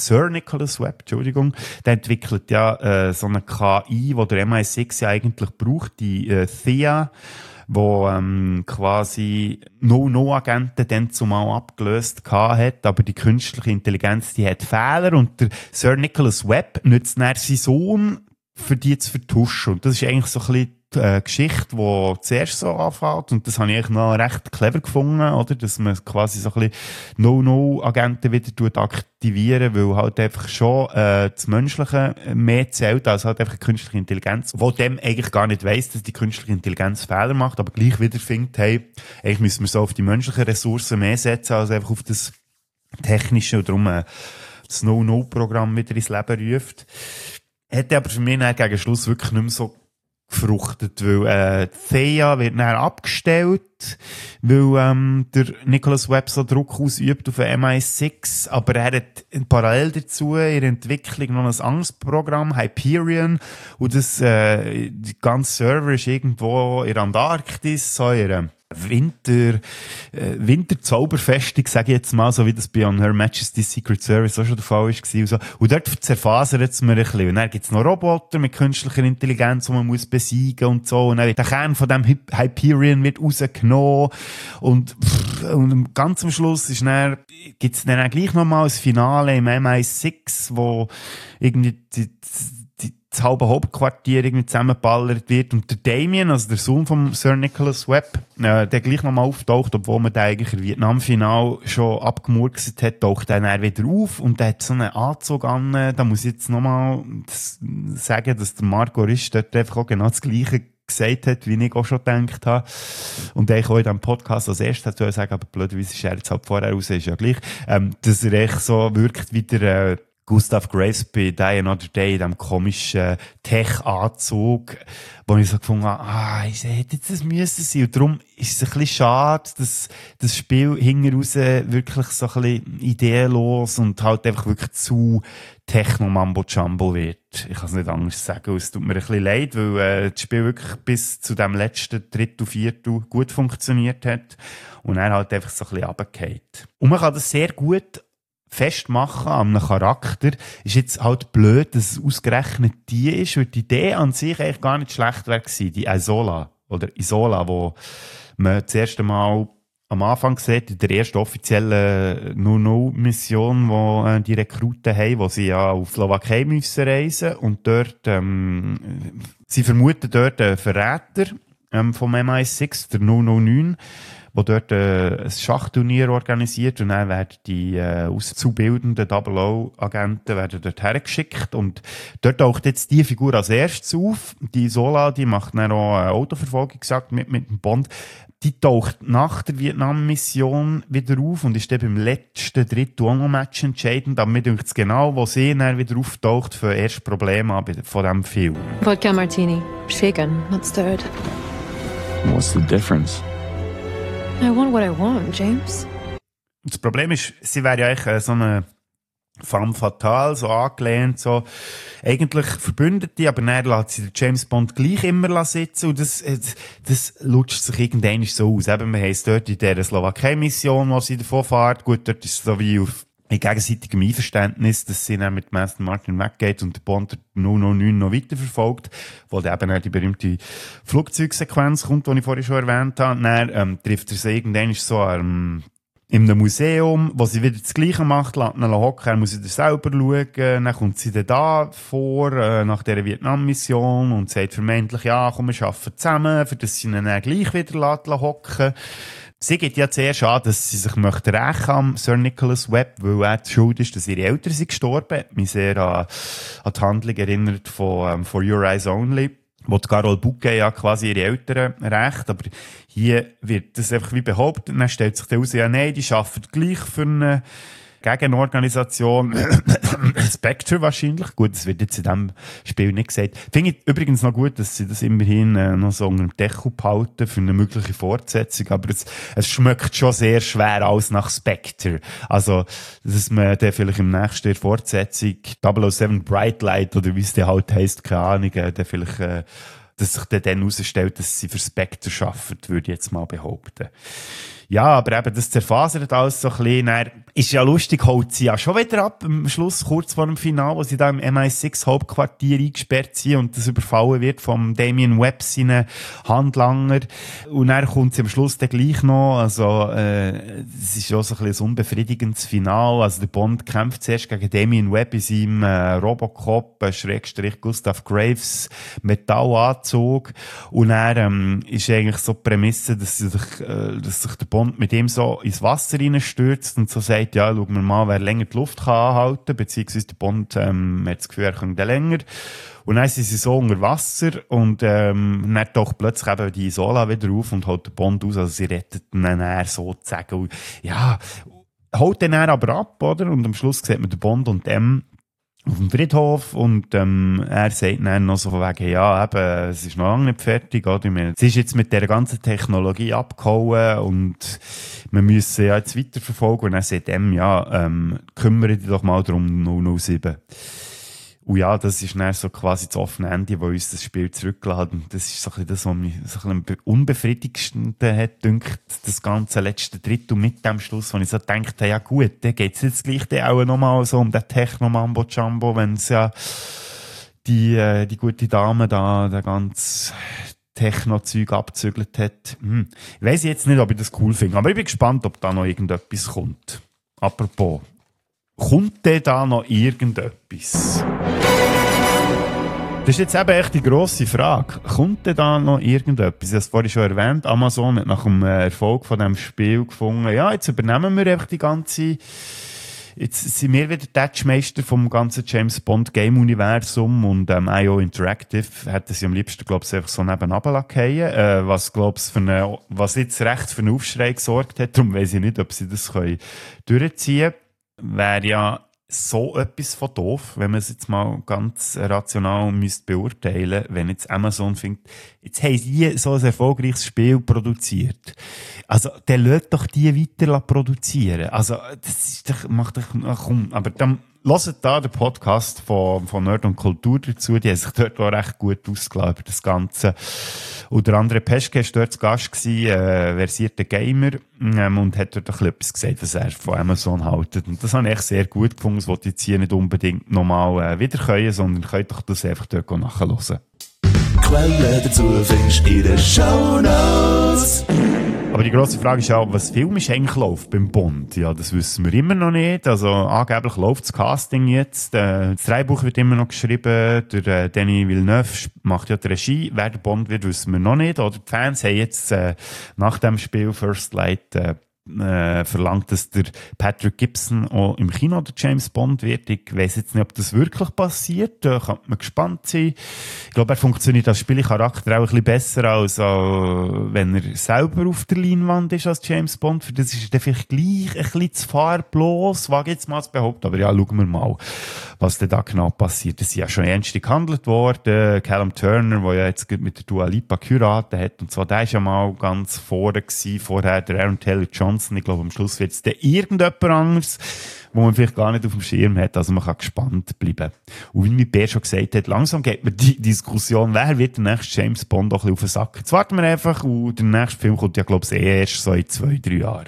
der entwickelt ja so eine KI, die der MI6 ja eigentlich braucht, die Thea, wo quasi No-No-Agenten dann zumal abgelöst hat, aber die künstliche Intelligenz, die hat Fehler und der Sir Nicholas Webb nützt dann seinen Sohn, für die zu vertuschen. Und das ist eigentlich so ein bisschen die Geschichte, die zuerst so anfängt. Und das habe ich eigentlich noch recht clever gefunden, oder? Dass man quasi so ein bisschen No-No-Agenten wieder aktivieren, weil halt einfach schon das Menschliche mehr zählt, als halt einfach künstliche Intelligenz, wo dem eigentlich gar nicht weiss, dass die künstliche Intelligenz Fehler macht, aber gleich wieder findet, hey, eigentlich müssen wir so auf die menschlichen Ressourcen mehr setzen, als einfach auf das Technische und darum das No-No-Programm wieder ins Leben ruft. Hätte aber für mich gegen Schluss wirklich nicht mehr so gefruchtet, weil Thea wird dann abgestellt, weil der Nicholas Webb so Druck ausübt auf den MI6, aber er hat parallel dazu in der Entwicklung noch ein Angstprogramm, Hyperion, und das ganze Server ist irgendwo in der Antarktis, so in einer Winterzauberfestung, sage ich jetzt mal, so wie das bei On Her Majesty's Secret Service auch schon der Fall war. Und, so. Und dort zerfasert es mir ein bisschen. Und dann gibt es noch Roboter mit künstlicher Intelligenz, die man muss besiegen und so. Und dann wird der Kern von dem Hyperion wird rausgenommen. Und ganz am Schluss gibt es dann gleich nochmal ein Finale im MI6, wo irgendwie das halbe Hauptquartier irgendwie zusammengeballert wird und der Damien, also der Sohn von Sir Nicholas Webb, der gleich nochmal auftaucht, obwohl man den eigentlich im Vietnam-Final schon abgemurkset hat, taucht er wieder auf und der hat so einen Anzug an. Da muss ich jetzt nochmal sagen, dass der Marco Risch dort einfach auch genau das Gleiche gesagt hat, wie ich auch schon gedacht habe. Und ich auch in diesem Podcast als erstes hat sagen, aber blöderweise ist er jetzt halt vorher raus, ist ja gleich, dass er echt so wirkt wie der Gustav Graves bei Die Another Day, in diesem komischen Tech-Anzug, wo ich so gefunden habe, ich hätte jetzt das müssen sein. Und darum ist es ein bisschen schade, dass das Spiel hinten raus wirklich so ein bisschen ideenlos und halt einfach wirklich zu Techno-Mambo-Jumbo wird. Ich kann es nicht anders sagen. Es tut mir ein bisschen leid, weil das Spiel wirklich bis zu dem letzten Drittel, Viertel gut funktioniert hat und er halt einfach so ein bisschen runtergefallen. Und man kann das sehr gut festmachen an einem Charakter, ist jetzt halt blöd, dass es ausgerechnet die ist, weil die Idee an sich eigentlich gar nicht schlecht wäre gewesen, die Isola, wo man das erste Mal am Anfang sieht, in der ersten offiziellen 00-Mission, wo die Rekruten haben, wo sie ja auf Slowakei müssen reisen und dort, sie vermuten dort einen Verräter vom MI6, der 009, wo dort ein Schachturnier organisiert und dann werden die auszubildenden 00-Agenten dort hergeschickt und dort taucht jetzt die Figur als erstes auf. Die Isola, die macht dann auch eine Autoverfolgung mit dem Bond. Die taucht nach der Vietnam-Mission wieder auf und ist dann beim letzten Drittel auch noch Match entscheidend. Aber mir denkt es genau, wo sie dann wieder auftaucht, für erst Probleme an von diesem Film. Vodka Martini. Shaken, not stirred. What's the difference? I want what I want, James. Das Problem ist, sie wäre ja eigentlich so eine femme fatale, so angelehnt, so eigentlich Verbündete, aber dann lässt sie den James Bond gleich immer sitzen und das lutscht sich irgendwann so aus. Eben, wir haben es dort in dieser Slowakei-Mission, wo sie davon fährt. Gut, dort ist es so wie in gegenseitigem Einverständnis, dass sie dann mit Aston Martin weggeht und der Bond 009 noch weiterverfolgt, wo dann eben die berühmte Flugzeugsequenz kommt, die ich vorhin schon erwähnt habe. Dann trifft er sie irgendwann so in einem Museum, wo sie wieder das Gleiche macht, lässt ihn hocken, er muss wieder selber schauen, dann kommt sie dann da vor, nach dieser Vietnam-Mission und sagt vermeintlich, ja, komm, wir arbeiten zusammen, für das sie ihn dann gleich wieder hocken. Sie gibt ja zuerst an, dass sie sich möchte rächen am Sir Nicholas Webb, weil er die Schuld ist, dass ihre Eltern sind gestorben. Hat mich sehr an die Handlung erinnert von For Your Eyes Only, wo die Carole Bouquet ja quasi ihre Eltern rächt. Aber hier wird das einfach wie behauptet. Dann stellt sich heraus, ja, nein, die arbeiten gleich für eine Gegenorganisation. Spectre wahrscheinlich. Gut, das wird jetzt in diesem Spiel nicht gesagt. Finde ich übrigens noch gut, dass sie das immerhin noch so unter dem Deckel behalten für eine mögliche Fortsetzung. Aber es schmeckt schon sehr schwer aus nach Spectre. Also, dass man dann vielleicht im nächsten Fortsetzung 007 Bright Light oder wie es dann halt heisst, keine Ahnung, dann vielleicht, dass sich dann herausstellt, dass sie für Spectre arbeiten, würde ich jetzt mal behaupten. Ja, aber eben, das zerfasert alles so ein bisschen. Dann ist ja lustig, holt sie ja schon wieder ab, am Schluss, kurz vor dem Finale, wo sie da im MI6 Hauptquartier eingesperrt sind und das überfallen wird vom Damien Webb, seinen Handlanger. Und dann kommt sie am Schluss dann gleich noch, also, es ist auch so ein bisschen ein unbefriedigendes Finale. Also, der Bond kämpft zuerst gegen Damien Webb in seinem Robocop, / Gustav Graves Metallanzug. Und dann, ist eigentlich so die Prämisse, dass sich der Bond mit ihm so ins Wasser reinstürzt und so sagt, ja, schauen wir mal, wer länger die Luft kann anhalten, beziehungsweise der Bond hat das Gefühl, er könnte länger. Und dann sind sie so unter Wasser und dann taucht plötzlich eben die Isola wieder auf und holt den Bond aus, also sie rettet ihn dann sozusagen. Und ja, holt den dann aber ab, oder? Und am Schluss sieht man den Bond und auf dem Friedhof und er sagt dann noch so von wegen, ja, eben, es ist noch lange nicht fertig, oder? Sie ist jetzt mit dieser ganzen Technologie abgehauen und wir müssen ja jetzt weiterverfolgen und er sagt ja, kümmere dich doch mal darum 007. Und ja, das ist dann so quasi das offene Ende, wo uns das Spiel zurücklässt. Und das ist so ein bisschen das, was mich so ein bisschen unbefriedigendsten hat, dünkt, das ganze letzte Drittel mit dem Schluss, wo ich so dachte, ja gut, dann geht's jetzt gleich auch nochmal so um den Techno-Mambo-Jumbo, wenn es ja die gute Dame da, der ganz Techno-Zeug abzügelt hat. Ich weiss jetzt nicht, ob ich das cool finde, aber ich bin gespannt, ob da noch irgendetwas kommt. Apropos, kommt denn da noch irgendetwas? Das ist jetzt eben echt die grosse Frage. Kommt denn da noch irgendetwas? Ich habe es vorhin schon erwähnt, Amazon hat nach dem Erfolg von diesem Spiel gefunden, ja, jetzt übernehmen wir einfach die ganze... Jetzt sind wir wieder Touchmeister vom ganzen James Bond Game Universum und IO Interactive hätten sie am liebsten, glaube ich, einfach so nebenan fallen, was, glaube ich, was jetzt recht für einen Aufschrei gesorgt hat. Darum weiss ich nicht, ob sie das durchziehen können. Wäre ja so etwas von doof, wenn man es jetzt mal ganz rational beurteilen müsste, wenn jetzt Amazon findet, jetzt haben sie so ein erfolgreiches Spiel produziert. Also, der lässt doch die weiter produzieren. Also, das ist doch, macht doch, komm, aber dann, hört da den Podcast von Nerd und Kultur dazu, die haben sich dort auch recht gut ausgelassen über das Ganze. Und der andere Peschke war dort zu Gast gewesen, versierter Gamer, und hat dort etwas gesagt, was er von Amazon hält. Und das habe ich echt sehr gut gefunden, das wollte ich jetzt hier nicht unbedingt nochmal wieder können, sondern könnt doch das einfach dort nachhören. Quelle dazu findest du in den Shownotes. Aber die grosse Frage ist ja, was filmisch eigentlich läuft beim Bond. Ja, das wissen wir immer noch nicht. Also angeblich läuft das Casting jetzt. Das Drehbuch wird immer noch geschrieben. Der Denis Villeneuve macht ja die Regie. Wer der Bond wird, wissen wir noch nicht. Oder die Fans haben jetzt nach dem Spiel First Light verlangt, dass der Patrick Gibson auch im Kino der James Bond wird. Ich weiss jetzt nicht, ob das wirklich passiert. Da kann man gespannt sein. Ich glaube, er funktioniert als Spielcharakter auch ein bisschen besser, als wenn er selber auf der Leinwand ist als James Bond. Für das ist er vielleicht gleich ein bisschen zu farblos, wage jetzt mal zu behaupten. Aber ja, schauen wir mal, was denn da genau passiert. Es ist ja schon ernst gehandelt worden. Callum Turner, der ja jetzt mit der Dua Lipa geheiratet hat und so, der ist ja mal ganz vorne gewesen. Vorher der Aaron Taylor Johnson. Ich glaube, am Schluss wird es dann irgendjemand anderes, wo man vielleicht gar nicht auf dem Schirm hat. Also man kann gespannt bleiben. Und wie mir Bär schon gesagt hat, langsam geht mir die Diskussion, wer wird der nächste James Bond auch ein bisschen auf den Sack. Jetzt warten wir einfach und der nächste Film kommt ja, glaube ich, erst so in 2-3 Jahren.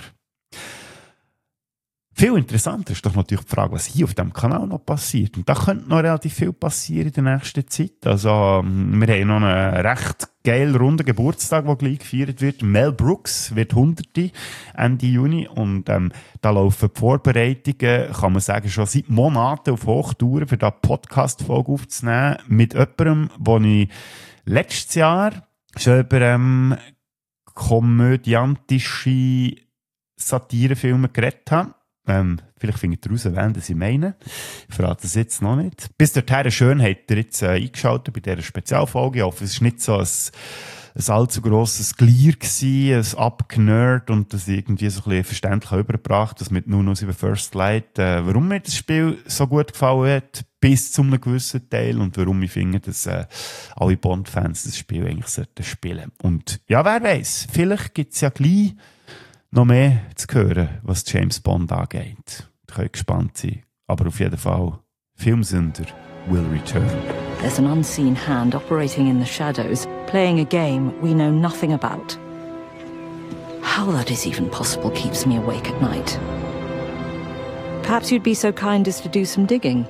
Viel interessanter ist doch natürlich die Frage, was hier auf diesem Kanal noch passiert. Und da könnte noch relativ viel passieren in der nächsten Zeit. Also, wir haben noch einen recht geilen runden Geburtstag, der gleich gefeiert wird. Mel Brooks wird 100. Ende Juni. Und da laufen die Vorbereitungen, kann man sagen, schon seit Monaten auf Hochtouren, für da Podcast-Folge aufzunehmen. Mit jemandem, den ich letztes Jahr schon über komödiantische Satirefilme geredet habe. Vielleicht findet ihr raus, wen das ich meine. Ich verrate das jetzt noch nicht. Bis dorthin schön habt ihr jetzt eingeschaltet bei dieser Spezialfolge. Ich hoffe, es war nicht so ein allzu grosses Glier gewesen, ein Abgenerd und das irgendwie so ein bisschen verständlich übergebracht, das mit nur über First Light, warum mir das Spiel so gut gefallen hat, bis zu einem gewissen Teil und warum ich finde, dass alle Bond-Fans das Spiel eigentlich sollten spielen. Und ja, wer weiß, vielleicht gibt es ja gleich noch mehr zu hören, was James Bond angeht. Ihr könnt gespannt sein. Aber auf jeden Fall, Filmsünder will return. There's an unseen hand operating in the shadows, playing a game we know nothing about. How that is even possible keeps me awake at night. Perhaps you'd be so kind as to do some digging.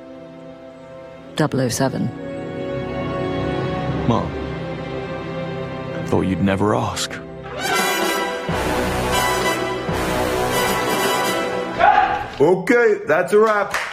007. Mom, I thought you'd never ask. Okay, that's a wrap.